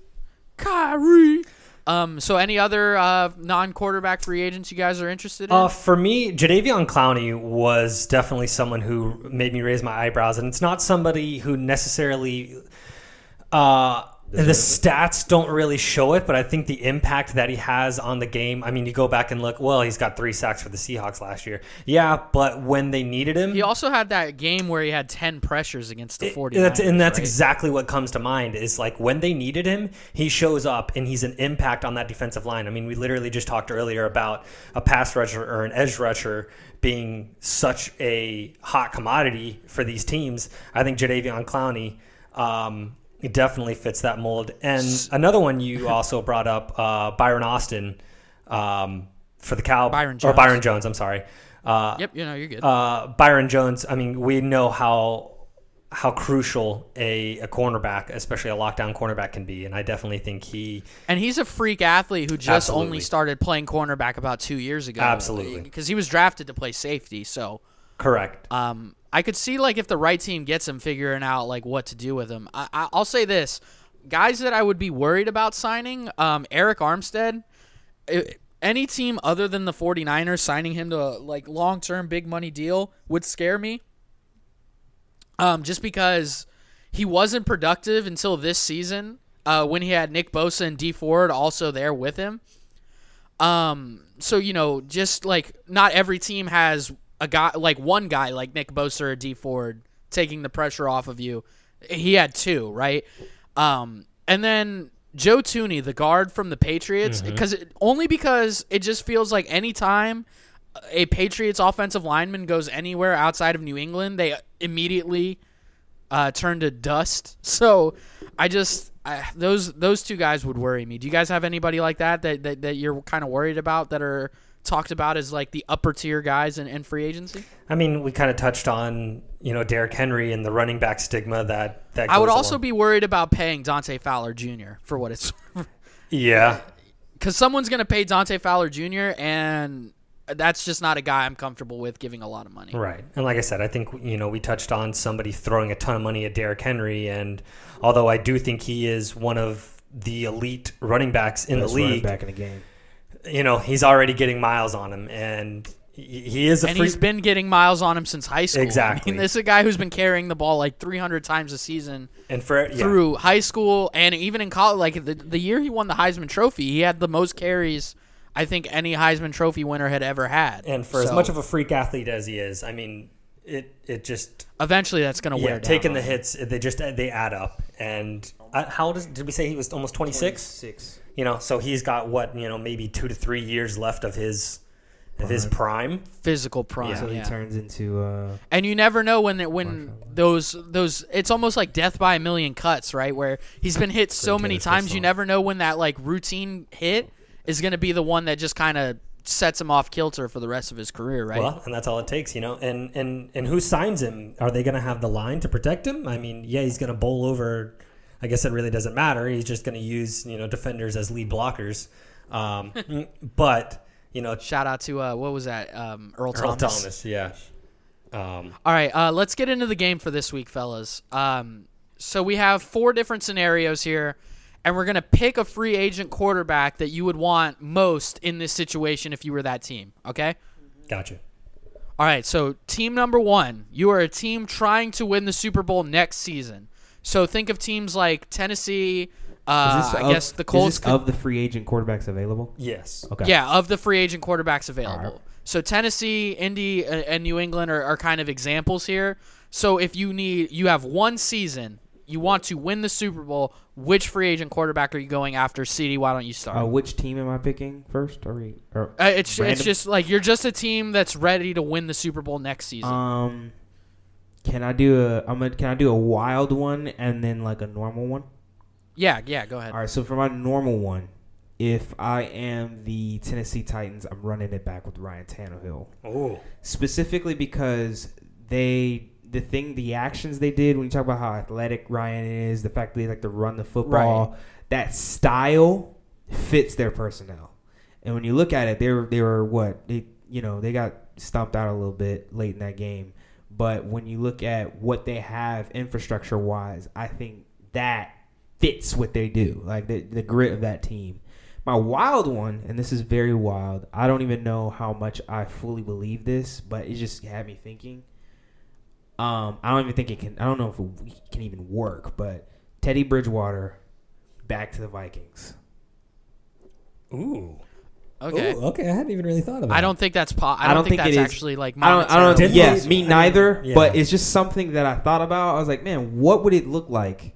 Kyrie. Um. So any other uh, non-quarterback free agents you guys are interested in? Uh, for me, Jadeveon Clowney was definitely someone who made me raise my eyebrows, and it's not somebody who necessarily uh, The stats don't really show it, but I think the impact that he has on the game, I mean, you go back and look, well, he's got three sacks for the Seahawks last year. Yeah, but when they needed him... He also had that game where he had ten pressures against the it, 49ers. That's, and that's right? exactly what comes to mind, is like when they needed him, he shows up and he's an impact on that defensive line. I mean, we literally just talked earlier about a pass rusher or an edge rusher being such a hot commodity for these teams. I think Jadeveon Clowney... Um, It definitely fits that mold. And another one you also brought up, uh, Byron Austin um, for the Cow. Byron Jones. Or Byron Jones, I'm sorry. Uh, yep, you know, you're good. Uh, Byron Jones, I mean, we know how how crucial a, a cornerback, especially a lockdown cornerback, can be. And I definitely think he... And he's a freak athlete who just Absolutely. only started playing cornerback about two years ago. Absolutely. Because he was drafted to play safety, so... Correct. Um, I could see, like, if the right team gets him, figuring out, like, what to do with him. I, I, I'll say this. Guys that I would be worried about signing, um, Eric Armstead, it, any team other than the 49ers signing him to a, like, long-term big money deal would scare me. Um, just because he wasn't productive until this season uh, when he had Nick Bosa and Dee Ford also there with him. Um, so, you know, just, like, not every team has... a guy like one guy like Nick Bosa or Dee Ford taking the pressure off of you. He had two, right? Um, and then Joe Thuney, the guard from the Patriots, because mm-hmm. only because it just feels like any time a Patriots offensive lineman goes anywhere outside of New England, they immediately uh, turn to dust. So I just I, those those two guys would worry me. Do you guys have anybody like that that that, that you're kind of worried about that are talked about as like the upper tier guys in, in free agency? I mean, we kind of touched on, you know, Derrick Henry and the running back stigma that, that goes I would also along. be worried about paying Dante Fowler Junior for what it's Yeah. Because someone's going to pay Dante Fowler Junior and that's just not a guy I'm comfortable with giving a lot of money. Right. And like I said, I think, you know, we touched on somebody throwing a ton of money at Derrick Henry, and although I do think he is one of the elite running backs in Best the league, running back in the game. You know, he's already getting miles on him, and he is a and free... he's been getting miles on him since high school. Exactly. I mean, this is a guy who's been carrying the ball like three hundred times a season and for, yeah. through high school and even in college. Like the, the year he won the Heisman Trophy, he had the most carries I think any Heisman Trophy winner had ever had. And for so, as much of a freak athlete as he is, I mean, it it just... Eventually that's going to yeah, wear down. Taking the hits, they just they add up. And uh, how old is... Did we say he was almost twenty-six? twenty-six. You know, so he's got, what, you know, maybe two to three years left of his of his prime. Physical prime, So yeah. he turns into... Uh, and you never know when it, when those... those. It's almost like death by a million cuts, right? Where he's been hit so many times, you never know when that like routine hit is going to be the one that just kind of sets him off kilter for the rest of his career, right? Well, and that's all it takes, you know. And and, and who signs him? Are they going to have the line to protect him? I mean, yeah, he's going to bowl over... I guess it really doesn't matter. He's just going to use, you know, defenders as lead blockers. Um, but, you know... Shout out to, uh, what was that, um, Earl, Earl Thomas. Thomas, yeah. Um, All right, uh, let's get into the game for this week, fellas. Um, so we have four different scenarios here, and we're going to pick a free agent quarterback that you would want most in this situation if you were that team, okay? Gotcha. All right, so team number one, you are a team trying to win the Super Bowl next season. So think of teams like Tennessee, uh, I of, guess the Colts. Is this of the free agent quarterbacks available? Yes. Okay. Yeah, of the free agent quarterbacks available. Right. So Tennessee, Indy, uh, and New England are, are kind of examples here. So if you need, you have one season, you want to win the Super Bowl, which free agent quarterback are you going after? C D, why don't you start? Uh, which team am I picking first? Are we? Or uh, it's random? It's just like you're just a team that's ready to win the Super Bowl next season. Um. Can I do a? I'm a, Can I do a wild one and then like a normal one? Yeah, yeah. Go ahead. All right. So for my normal one, if I am the Tennessee Titans, I'm running it back with Ryan Tannehill. Oh. Specifically because they, the thing, the actions they did when you talk about how athletic Ryan is, the fact that they like to run the football, right. that style fits their personnel. And when you look at it, they were they were what they you know they got stomped out a little bit late in that game. But when you look at what they have infrastructure-wise, I think that fits what they do, like the, the grit of that team. My wild one, and this is very wild, I don't even know how much I fully believe this, but it just had me thinking. Um, I don't even think it can – I don't know if it can even work, but Teddy Bridgewater back to the Vikings. Ooh. Okay. Ooh, okay, I hadn't even really thought of that. I don't think that's po- I, I don't don't think, think that's it is. actually like I don't. I don't. monetarily Yeah, possible. me neither. Yeah. But it's just something that I thought about. I was like, man, what would it look like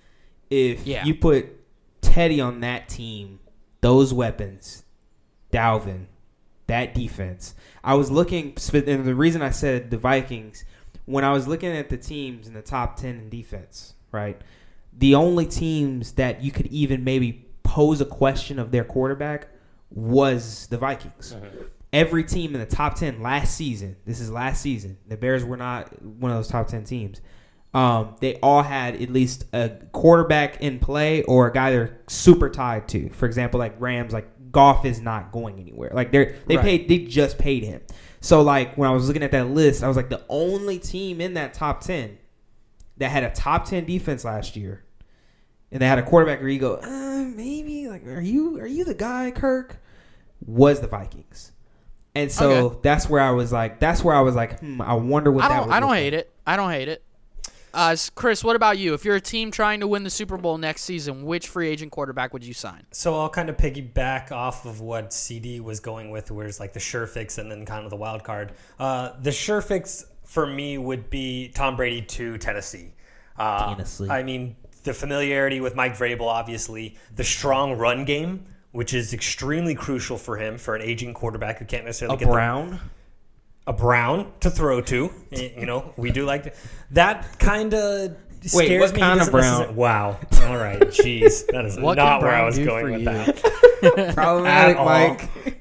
if Yeah. you put Teddy on that team, those weapons, Dalvin, that defense? I was looking, and the reason I said the Vikings, when I was looking at the teams in the top ten in defense, right? The only teams that you could even maybe pose a question of their quarterback was the Vikings. Mm-hmm. Every team in the top ten last season, this is last season, the Bears were not one of those top ten teams. Um, they all had at least a quarterback in play or a guy they're super tied to. For example, like Rams, like Goff is not going anywhere. Like they're they Right. paid, they just paid him. So like when I was looking at that list, I was like the only team in that top ten that had a top ten defense last year, and they had a quarterback where you go, uh, maybe like are you are you the guy, Kirk? Was the Vikings. And so Okay. that's where I was like, that's where I was like, hmm, I wonder what I that don't would I don't look hate like. it. I don't hate it. Uh, s- Chris, what about you? If you're a team trying to win the Super Bowl next season, which free agent quarterback would you sign? So I'll kind of piggyback off of what C D was going with, where it's like the sure fix and then kind of the wild card. Uh, the sure fix for me would be Tom Brady to Tennessee. Uh, Tennessee. I mean, the familiarity with Mike Vrabel, obviously, the strong run game, which is extremely crucial for him, for an aging quarterback who can't necessarily A get the Brown. a Brown to throw to. You know, we do like to, that kind of Wait, scares what me. kind He of doesn't Brown? necessarily- Wow. All right. Jeez. That is What not can where I Brown was do going for with you? that. Problematic, At all. Mike.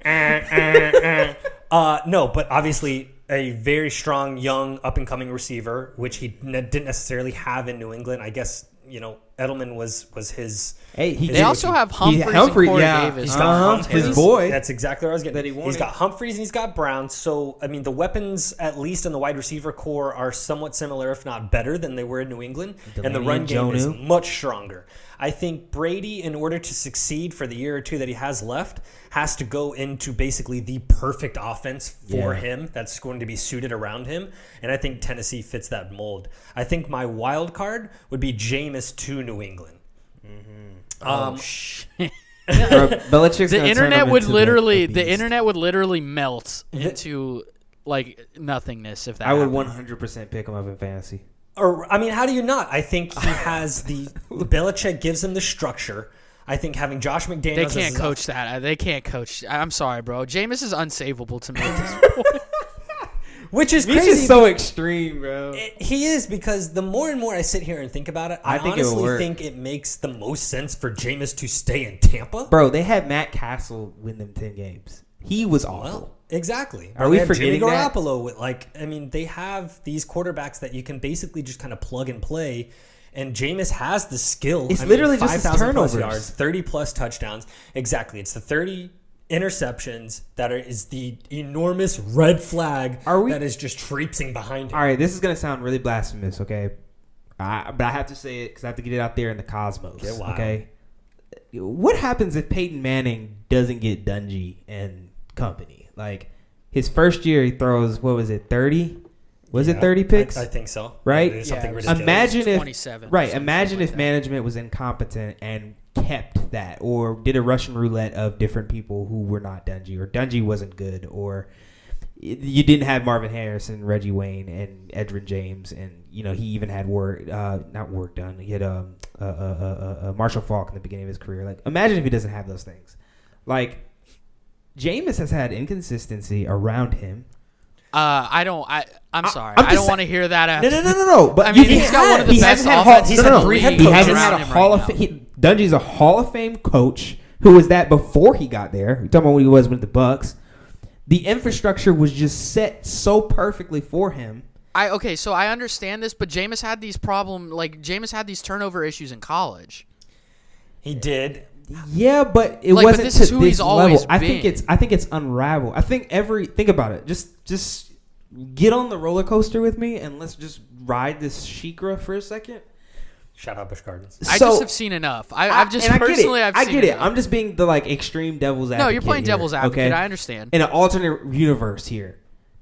Uh, uh, uh. Uh, no, but obviously a very strong, young, up-and-coming receiver, which he ne- didn't necessarily have in New England. I guess, you know, Edelman was was his... Hey, he They did- also have he- Humphreys Humphrey, and Corey yeah. Davis. He's got Uh-huh. Humphreys. His boy. That's exactly what I was getting. That he He's wanted. got Humphreys and he's got Brown. So, I mean, the weapons, at least in the wide receiver core, are somewhat similar, if not better, than they were in New England. And the Delaney run and game is Jonnu. much stronger. I think Brady, in order to succeed for the year or two that he has left, has to go into basically the perfect offense for Yeah. him that's going to be suited around him. And I think Tennessee fits that mold. I think my wild card would be Jameis to New England. Um, Oh, shit. Bro, Belichick's The gonna turn internet him would into literally the the beast. internet would literally melt into like nothingness if that I would happened. one hundred percent pick him up in fantasy. Or I mean, how do you not? I think he has the Belichick gives him the structure. I think having Josh McDaniels, They as can't his- coach that. They can't coach. I'm sorry, bro. Jameis is unsavable to me at this point. which is He's crazy. just so extreme, bro. It- he is, because the more and more I sit here and think about it, I, I think it would honestly work. think it makes the most sense for Jameis to stay in Tampa. Bro, they had Matt Castle win them ten games. He was awful. Well, exactly. Are we They have forgetting Jimmy that? Garoppolo with, like, I mean, they have these quarterbacks that you can basically just kind of plug and play. And Jameis has the skill. It's I mean, literally just his five thousand plus turnovers. yards, thirty plus touchdowns. Exactly. It's the thirty interceptions that are, is the enormous red flag Are we- that is just traipsing behind him. All right, this is gonna sound really blasphemous, okay? I, but I have to say it because I have to get it out there in the cosmos. Get wild. Okay, what happens if Peyton Manning doesn't get Dungy and company? Like his first year, he throws what was it, thirty? Was it Yeah, thirty picks? I, I think so. Right? It was Yeah, something it was- ridiculous. Imagine if twenty-seven, right. something Imagine like if that. management was incompetent and kept that, or did a Russian roulette of different people who were not Dungy, or Dungy wasn't good, or you didn't have Marvin Harrison, Reggie Wayne, and Edgerrin James, and you know he even had work, uh, not work done. He had um, uh, uh, uh, uh, Marshall Faulk in the beginning of his career. Like, imagine if he doesn't have those things. Like, Jameis has had inconsistency around him. Uh, I don't. I. I'm I- sorry. I'm I just don't sa- want to hear that. No, After. no, no, no, no. But I mean, you he's can't- got one of the he best hasn't had hall, offenses no, no, in no. the He league hasn't around had a him Hall right of now. Fame. He, Dungy's a Hall of Fame coach who was that before he got there. You're talking about when he was with the Bucks. The infrastructure was just set so perfectly for him. I okay, so I understand this, but Jameis had these problem like Jameis had these turnover issues in college. He did. Yeah, but it Like, but wasn't this to is who this he's always level. I think been. it's I think it's unraveled. I think every think about it. Just just get on the roller coaster with me and let's just ride this Shikra for a second. Shout out Busch Gardens. I So- just have seen enough. I, I've just and I get personally, it. I've I seen get it. enough. I'm just being the like extreme devil's advocate. no, you're playing here, devil's advocate. okay? I understand. In an alternate universe here,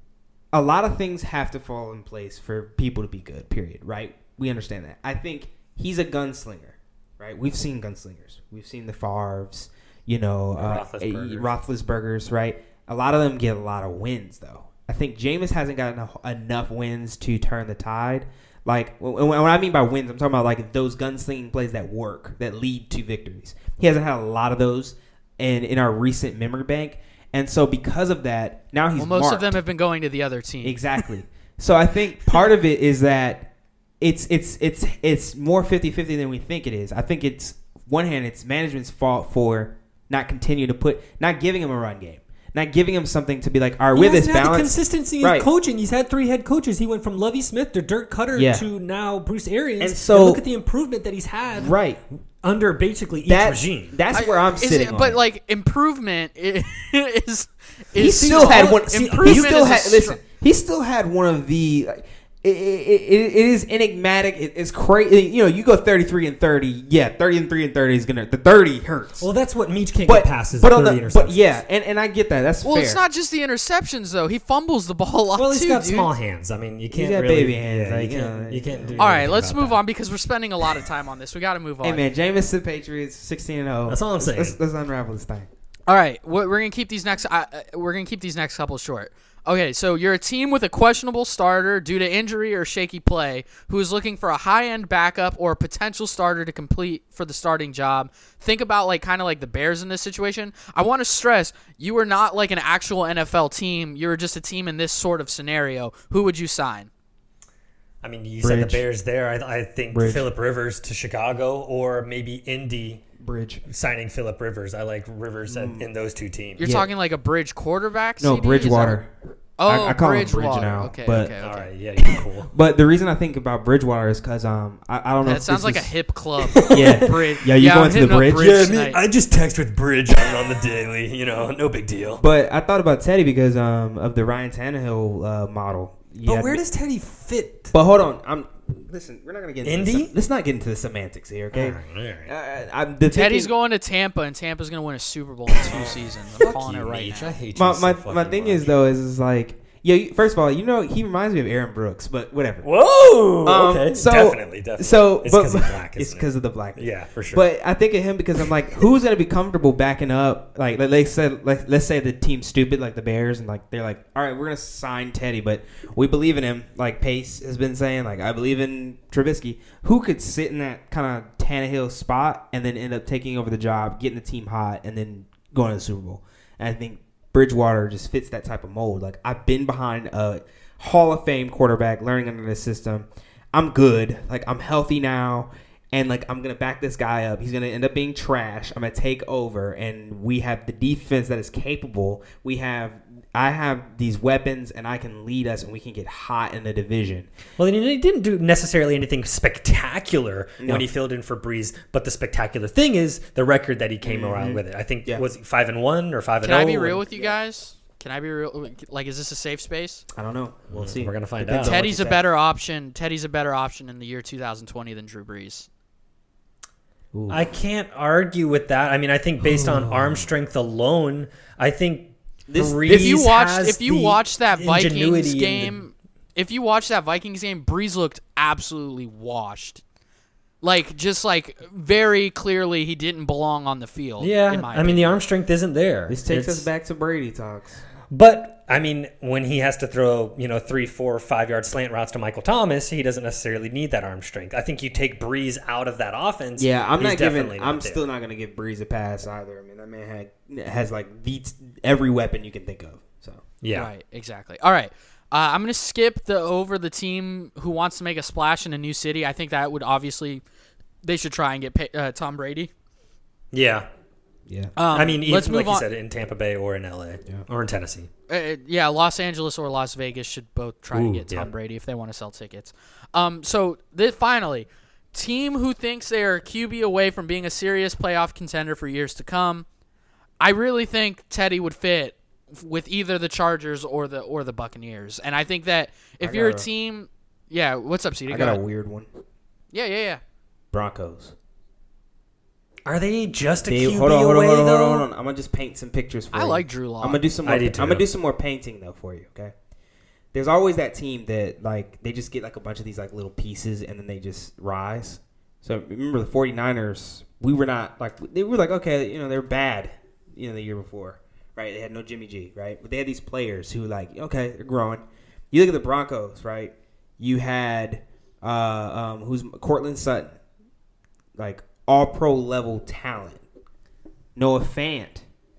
a lot of things have to fall in place for people to be good. Period. Right? We understand that. I think he's a gunslinger. right? We've seen gunslingers. We've seen the Favres, you know, uh, Roethlisbergers. Roethlisbergers, right? A lot of them get a lot of wins, though. I think Jameis hasn't got enough, enough wins to turn the tide. Like, when, when I mean by wins, I'm talking about, like, those gunslinging plays that work, that lead to victories. He hasn't had a lot of those in, in our recent memory bank. And so because of that, now he's Well, most marked. of them have been going to the other team. Exactly. So I think part of it is that it's it's it's it's more fifty-fifty than we think it is. I think it's, one hand, it's management's fault for not continuing to put, not giving him a run game. Not giving him something to be like, all right, with this balance. balance. The consistency right. in coaching. He's had three head coaches. He went from Lovie Smith to Dirk Cutter Yeah. to now Bruce Arians. And so- look at the improvement that he's had Right. under basically each That's, regime. that's I- where I'm is sitting it- on. But like improvement is, is he is still had one. improvement See, he still is a had. str- Listen, he still had one of the. Like, it, it, it, it is enigmatic. It, it's crazy. You know, you go thirty-three and thirty. Yeah, thirty and three and thirty is gonna. The thirty hurts. Well, that's what Meach can't but get past is but the on thirty the interceptions. but yeah, and, and I get that. That's Well, fair. it's not just the interceptions though. He fumbles the ball a lot Well, he's too, got dude. small hands. I mean, you can't got really, baby hands, Yeah, like, you, you can't, know, you can't do All right, anything let's about move that. on because we're spending a lot of time on this. We got to move on. Hey man, Jameis to the Patriots, sixteen and zero. That's all I'm saying. Let's, let's unravel this thing. All right, we're we're gonna keep these next. Uh, uh, we're gonna keep these next couple short. Okay, so you're a team with a questionable starter due to injury or shaky play, who is looking for a high-end backup or a potential starter to complete for the starting job. Think about like kind of like the Bears in this situation. I want to stress you are not like an actual N F L team. You're just a team in this sort of scenario. Who would you sign? I mean, you said the Bridge. Bears there. I, I think Bridge. Phillip Rivers to Chicago or maybe Indy Bridge. signing Phillip Rivers. I like Rivers at, in those two teams. You're Yeah. talking like a bridge quarterback? No, C D? Is that- Bridgewater. Oh, I, I call him Bridgewater. Bridge now. Okay, but okay, okay. All right, yeah, you're cool. but the reason I think about Bridgewater is because um I, I don't know. That if sounds this like a is- hip club. Yeah. Bridge. Yeah, you I'm going to the hitting up Bridge? Bridge Yeah, I, mean, tonight. I just text with Bridge on, on the daily. You know, no big deal. But I thought about Teddy because um of the Ryan Tannehill uh, model. But Yeah, where does Teddy fit? But hold on, I'm listen. We're not gonna get into Indy? The, let's not get into the semantics here, okay? All right, all right. Uh, I'm, the Teddy's thinking- going to Tampa, and Tampa's going to win a Super Bowl in two seasons. I'm calling it right Meech. now. I hate My you so my, fucking my thing much. is though is, is like yeah. you- First of all, you know he reminds me of Aaron Brooks, but whatever. Whoa. Um, okay. so- definitely, definitely. So, it's but because he's black. it's isn't it? because of the black. Yeah, for sure. But I think of him because I'm like, who's gonna be comfortable backing up? Like, let- let's say, like, let's say the team's stupid, like the Bears, and like they're like, all right, we're gonna sign Teddy, but we believe in him. Like Pace has been saying, like I believe in Trubisky. Who could sit in that kind of Tannehill spot and then end up taking over the job, getting the team hot, and then going to the Super Bowl? And I think Bridgewater just fits that type of mold. Like I've been behind a Hall of Fame quarterback, learning under the system. I'm good. Like I'm healthy now, and like I'm gonna back this guy up. He's gonna end up being trash. I'm gonna take over, and we have the defense that is capable. We have, I have these weapons, and I can lead us, and we can get hot in the division. Well, he didn't do necessarily anything spectacular No. when he filled in for Breeze, but the spectacular thing is the record that he came around with it. I think Yeah. was he five and one or five and Can zero. I be real with you guys? Can I be real? Like, is this a safe space? I don't know. We'll see. We're gonna find Depends out. on what Teddy's you a say. better option. Teddy's a better option in the year two thousand twenty than Drew Brees. Ooh. I can't argue with that. I mean, I think based on arm strength alone, I think This- Breeze If you watched, has if you the watched that Vikings ingenuity and game, if you watched that Vikings game, Breeze looked absolutely washed. Like, just like very clearly, he didn't belong on the field. the- yeah, in my I mean, the arm strength isn't there. This takes It's- us back to Brady talks. But I mean, when he has to throw, you know, three, four, five yard slant routes to Michael Thomas, he doesn't necessarily need that arm strength. I think you take Breeze out of that offense. Yeah, I'm he's not giving. definitely not I'm there. still not gonna give Breeze a pass either. I mean, that man had has like beats every weapon you can think of. So Yeah. Right, exactly. All right. Uh, I'm going to skip the over the team who wants to make a splash in a new city. I think that would obviously, they should try and get pay, uh, Tom Brady. Yeah. yeah, Um, I mean, even, let's like move you on. said, in Tampa Bay or in L A Yeah. or in Tennessee. Uh, yeah, Los Angeles or Las Vegas should both try Ooh, to get Tom yeah. Brady if they want to sell tickets. Um, so th- finally, team who thinks they are a Q B away from being a serious playoff contender for years to come. I really think Teddy would fit with either the Chargers or the or the Buccaneers, and I think that if I you're a got a- team, yeah, what's up, C D? I Go got a ahead. weird one. Yeah, yeah, yeah. Broncos. Are they just a They- Q B hold on, hold on, away, hold on, though? hold on, hold on. I'm gonna just paint some pictures for I you. like Drew Lock. I'm gonna do some. I More, do I'm too. gonna do some more painting though for you. Okay. There's always that team that like they just get like a bunch of these like little pieces and then they just rise. So remember the 49ers, we were not like they were like okay, you know they're bad, you know the year before, right? They had no Jimmy G, right? But they had these players who like okay, they're growing. You look at the Broncos, right? You had uh, um, who's Cortland Sutton, like all pro level talent. Noah Fant,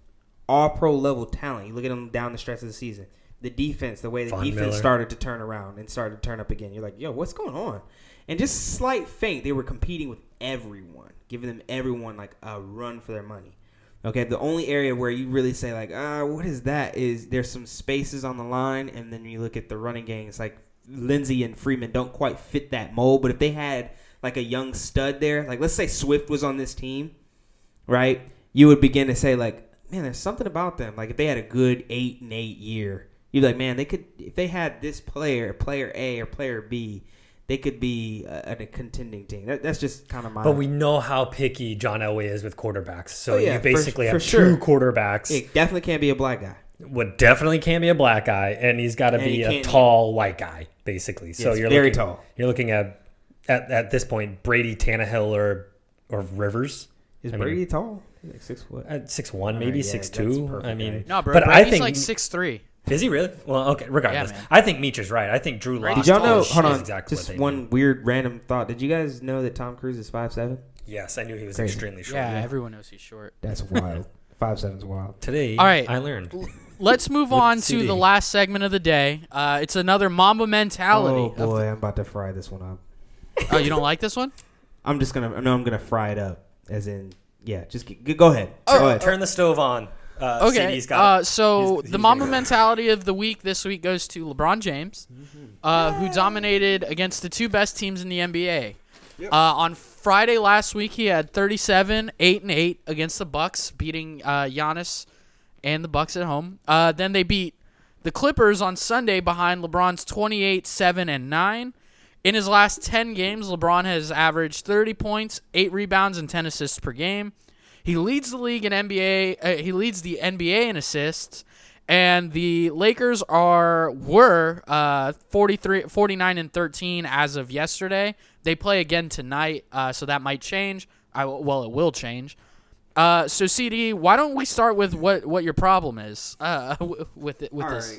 all pro level talent. You look at them down the stretch of the season. The defense, the way the Von defense Miller. started to turn around and started to turn up again. You're like, yo, what's going on? And just slight feint, they were competing with everyone, giving them everyone like a run for their money. Okay, the only area where you really say like, ah, what is that? Is there's some spaces on the line, and then you look at the running game. It's like Lindsey and Freeman don't quite fit that mold. But if they had like a young stud there, like let's say Swift was on this team, right? You would begin to say like, man, there's something about them. Like if they had a good eight and eight year, you'd be like, man, they could if they had this player, player A or player B. They could be a, a contending team. That, that's just kind of my. But we know how picky John Elway is with quarterbacks. So Oh, yeah, you basically for- have for sure. two quarterbacks. It definitely can't be a black guy. What definitely can't be a black guy, and he's got to And be he a can't- tall white guy, basically. So Yes, you're very looking, tall. You're looking at, at at this point Brady, Tannehill, or or Rivers. Is I Brady mean, tall? He's like six foot. At six one, All maybe right, yeah, six that's two. perfect, I mean, right? No, bro. but Brady's I think like six three. is he really? Well, okay. Regardless, Yeah, man. I think Meech is right. I think Drew Lock. Did y'all know? is Hold on, exactly just what they one need. weird random thought. Did you guys know that Tom Cruise is five seven? Yes, I knew he was Crazy. extremely short. Yeah, everyone knows he's short. That's wild. five seven's wild. Today, All right. I learned. Let's move With on C D. to the last segment of the day. Uh, it's another Mamba mentality. Oh of- boy, I'm about to fry this one up. oh, you don't like this one? I'm just gonna. No, I'm gonna fry it up. As in, yeah. Just g- go ahead. Oh, go ahead. Turn the stove on. Uh, Okay. C D's got Uh, so he's- the he's Mamba gonna- mentality of the week this week goes to LeBron James, uh, who dominated against the two best teams in the N B A. Uh, on Friday last week, he had thirty-seven, eight and eight against the Bucks, beating uh, Giannis and the Bucks at home. Uh, then they beat the Clippers on Sunday behind LeBron's twenty-eight, seven and nine. In his last ten games, LeBron has averaged thirty points, eight rebounds, and ten assists per game. He leads the league in N B A. Uh, he leads the N B A in assists, and the Lakers are were uh, forty-three, forty-nine and thirteen as of yesterday. They play again tonight, uh, so that might change. I, well, it will change. Uh, so C D, why don't we start with what, what your problem is uh, with it, with All this? right.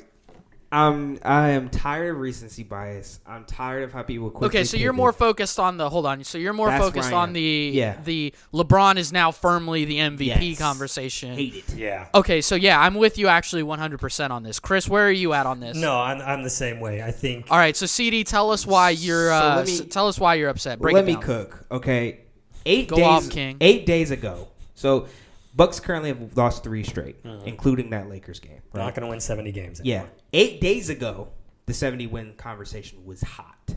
Um, I am tired of recency bias. I'm tired of how people quickly Okay, so you're pivot. more focused on the hold on. So you're more That's focused where I on am. the Yeah. the LeBron is now firmly the M V P Yes. conversation. Hate it. Yeah. Okay, so yeah, I'm with you actually one hundred percent on this. Chris, where are you at on this? No, I'm I'm the same way. I think All right, so C D, tell us why you're So uh, let me- s- tell us why you're upset. Break Let it me down. cook. Okay, eight Go days. off, King. Eight days ago. So Bucks currently have lost three straight, including that Lakers game. we're right? not going to win seventy games. Yeah, Anymore. eight days ago, the seventy-win conversation was hot.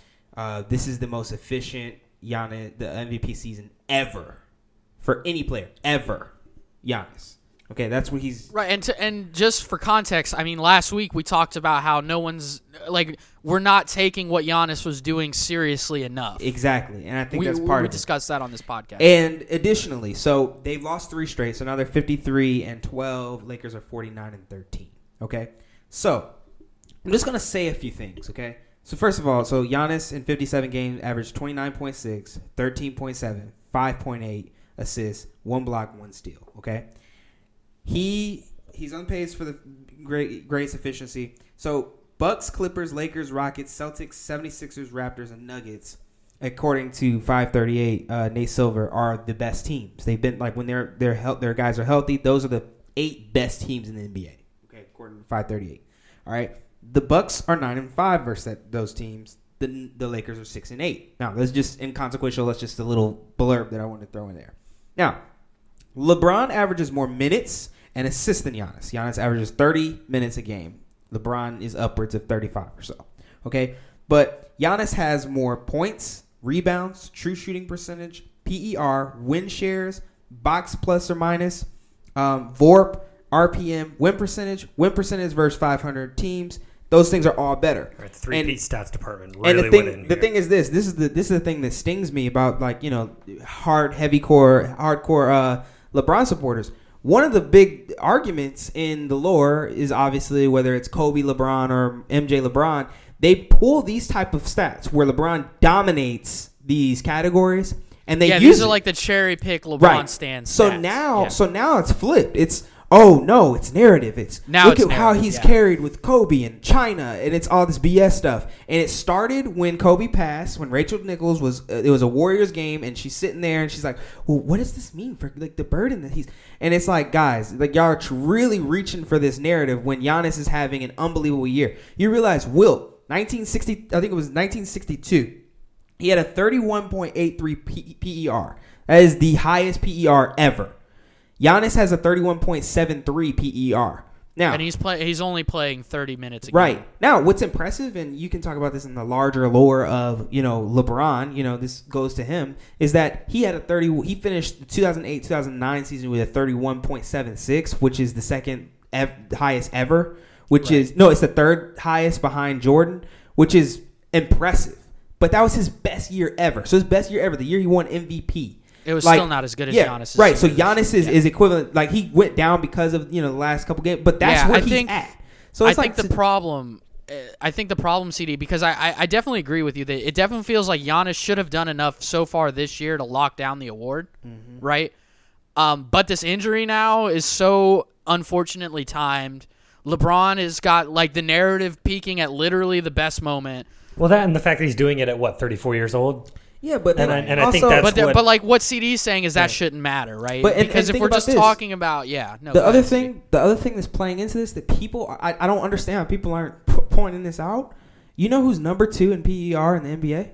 Uh, this is the most efficient Giannis, the M V P season ever for any player ever. Giannis. Okay, that's what he's. Right, and to, and just for context, I mean, last week we talked about how no one's like we're not taking what Giannis was doing seriously enough. Exactly, and I think we that's we, part we of it. discussed that on this podcast. And additionally, so they've lost three straight, so now they're fifty-three and twelve. Lakers are forty-nine and thirteen. Okay, so I'm just gonna say a few things. Okay, so first of all, so Giannis in fifty-seven games averaged twenty-nine point six, thirteen point seven, five point eight assists, one block, one steal. Okay, he he's on pace for the great greatest efficiency. So Bucks, Clippers, Lakers, Rockets, Celtics, seventy-sixers, Raptors, and Nuggets, according to five thirty-eight, uh, Nate Silver, are the best teams. They've been like when their their health, their guys are healthy. Those are the eight best teams in the N B A. Okay, according to five thirty-eight. All right, the Bucks are nine and five versus that, those teams. The the Lakers are six and eight. Now that's just inconsequential. That's just a little blurb that I want to throw in there. Now, LeBron averages more minutes and assists than Giannis. Giannis averages thirty minutes a game. LeBron is upwards of thirty-five or so. Okay? But Giannis has more points, rebounds, true shooting percentage, P E R, win shares, box plus or minus, um, V O R P, R P M, win percentage, win percentage versus five hundred teams. Those things are all better. Right, the three And- P stats department really and the went thing, in the here. thing is this. This is the this is the thing that stings me about like you know hard, heavy core, hardcore uh, LeBron supporters. One of the big arguments in the lore is obviously whether it's Kobe LeBron or M J LeBron. They pull these type of stats where LeBron dominates these categories, and they yeah, use these are it. like the cherry pick LeBron Right. stands. So stats. now, Yeah. so now it's flipped. It's oh no, it's narrative. It's Now look it's at how narrative, he's yeah. carried with Kobe and China, and it's all this B S stuff. And it started when Kobe passed, when Rachel Nichols was. Uh, it was a Warriors game, and she's sitting there, and she's like, "Well, what does this mean for like the burden that he's?" And it's like, guys, like y'all are tr- really reaching for this narrative when Giannis is having an unbelievable year. You realize Wilt, nineteen sixty, I think it was nineteen sixty-two. He had a thirty-one point eight three P- PER. That is the highest P E R ever. Giannis has a thirty-one point seven three P E R. Now, and he's play he's only playing thirty minutes a game. right. Now, what's impressive, and you can talk about this in the larger lore of, you know, LeBron, you know, this goes to him, is that he had a thirty he finished the two thousand eight two thousand nine season with a thirty-one point seven six, which is the second ev- highest ever, which Right. is no, it's the third highest behind Jordan, which is impressive. But that was his best year ever. So his best year ever, the year he won M V P. It was Like, still not as good as yeah, Giannis. right. So Giannis is, is equivalent. Like he went down because of you know the last couple games, but that's Yeah, where I he's think- at. So I it's like think the to- problem, uh, I think the problem, C D, because I, I, I definitely agree with you that it definitely feels like Giannis should have done enough so far this year to lock down the award, Mm-hmm. right? Um, but this injury now is so unfortunately timed. LeBron has got like the narrative peaking at literally the best moment. Well, that and the fact that he's doing it at what thirty-four years old. yeah, but then And I- and I also, think that's But the, what- but like what C D's saying is that Right. shouldn't matter, right? But- and- because and if think we're about just this. talking about yeah, no. the go other ahead, C D. thing, the other thing that's playing into this that people, I, I don't understand how people aren't p- pointing this out. You know who's number two in P E R in the N B A?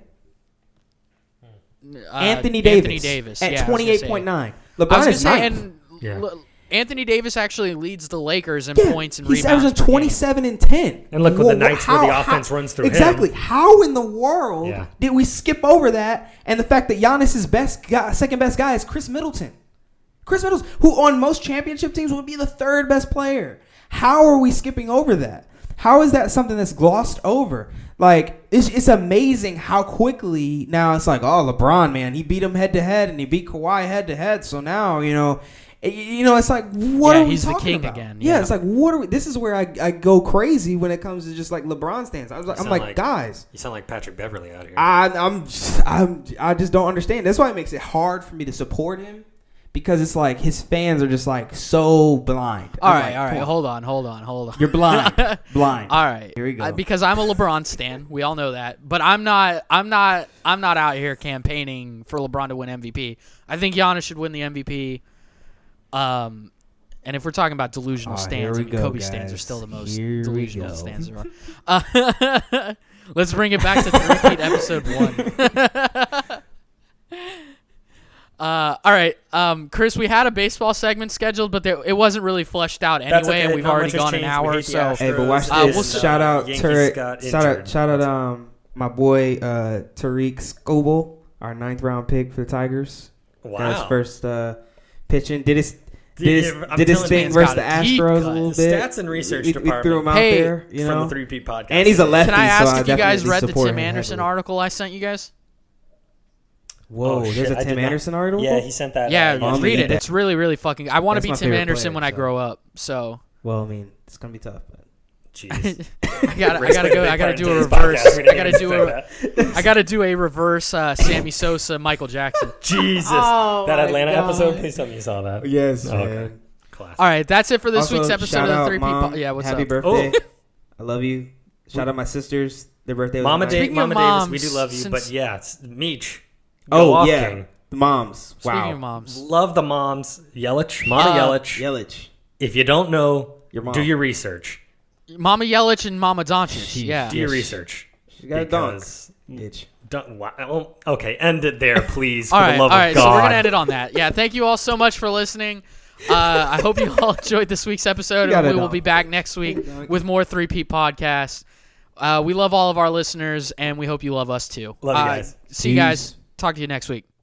Uh, Anthony Davis. Anthony Davis at yeah, I was gonna twenty-eight say. point nine. I was LeBron gonna is say, ninth. and Yeah. L- Anthony Davis actually leads the Lakers in Yeah, points and he's rebounds. averaging per game. twenty-seven and ten. And look, with Wha- the nights where how- the offense how- runs through him. exactly. How in the world Yeah. did we skip over that? And the fact that Giannis's best guy, second best guy, is Chris Middleton. Chris Middleton, who on most championship teams would be the third best player. How are we skipping over that? How is that something that's glossed over? Like, it's, it's amazing how quickly now it's like, oh, LeBron, man, he beat him head to head and he beat Kawhi head to head. So now, you know, it- you know, it's like, what Yeah, are we he's the talking king about? again, Yeah, yeah. it's like, what are we? This is where I, I go crazy when it comes to just like LeBron stands. I was like, I'm sound like, like- guys, You sound like Patrick Beverly out here. I, I'm, just, I'm, I just don't understand. That's why it makes it hard for me to support him because it's like his fans are just like so blind. All I'm right, like, all right. come on. Hold on, hold on, hold on. You're blind, blind. All right. Here we go. I- because I'm a LeBron stan. We all know that. But I'm not I'm not I'm not out here campaigning for LeBron to win M V P. I think Giannis should win the M V P. Um and if we're talking about delusional Oh, stands, here I we mean, go, Kobe guys. stands are still the most Here we delusional go. stands there are. Uh, let's bring it back to the repeat episode one. Uh, all right, um, Chris. We had a baseball segment scheduled, but there, it wasn't really fleshed out anyway, That's okay. and we've Not already much has gone an changed. We hour. hate the So Astros. Hey, but watch Uh, this. we'll shout uh, out Yankees Tariq. got Shout out, injured. shout out, That's it. um, my boy uh, Tariq Scoble, our ninth round pick for the Tigers. Wow. Got his first uh, pitching. Did his Did- did his, I'm did his telling thing you, versus the man's got a deep Astros a cut. little The bit. stats and research we, we department. threw him out Hey, there, you from know. the three P podcast. And he's a lefty. can I ask so if you guys definitely read the support Tim him Anderson heavily. article I sent you guys? Whoa, Oh, there's shit, a I Tim did not- Anderson article. Yeah, he sent that. Yeah, uh, Well, I'm read gonna it. get It's really, really fucking. I want to That's be my Tim favorite Anderson player, when I so. grow up. So Well, I mean, it's gonna be tough. But. Jeez. I gotta, I Risk gotta played go. big I gotta part do in a today's reverse. podcast. We I didn't gotta even do expect a. that. I gotta do a reverse uh, Sammy Sosa, Michael Jackson. Jesus. Oh, that my Atlanta God. episode. Please tell me you saw that. Yes, Oh, man. okay. Classic. All right, that's it for this Also, week's episode shout of the out, Three P. Mom. Po- yeah, what's Happy up? birthday. I love you. Shout out my sisters. Their birthday was Mama, tonight. Dave, Speaking of Mama Davis, we moms, do love you, since- but yeah, it's Meech. Go Oh off, yeah, King. the moms. Wow. Speaking of moms, Love the moms. Yelich, Mama Uh, Yelich. Yelich. If you don't know, Your mom. do your research. Mama Yelich and Mama Doncic. Yeah. Do your research. She got a dunk. Because Bitch. Don't, wow. Oh, okay, end it there, please. All for right, the love all of right. God. So we're gonna end it on that. Yeah. Thank you all so much for listening. Uh, I hope you all enjoyed this week's episode, got and it we will all. be back next week with more Three P podcasts. Uh, we love all of our listeners, and we hope you love us too. Love you Uh, guys. See you Peace. guys. Talk to you next week.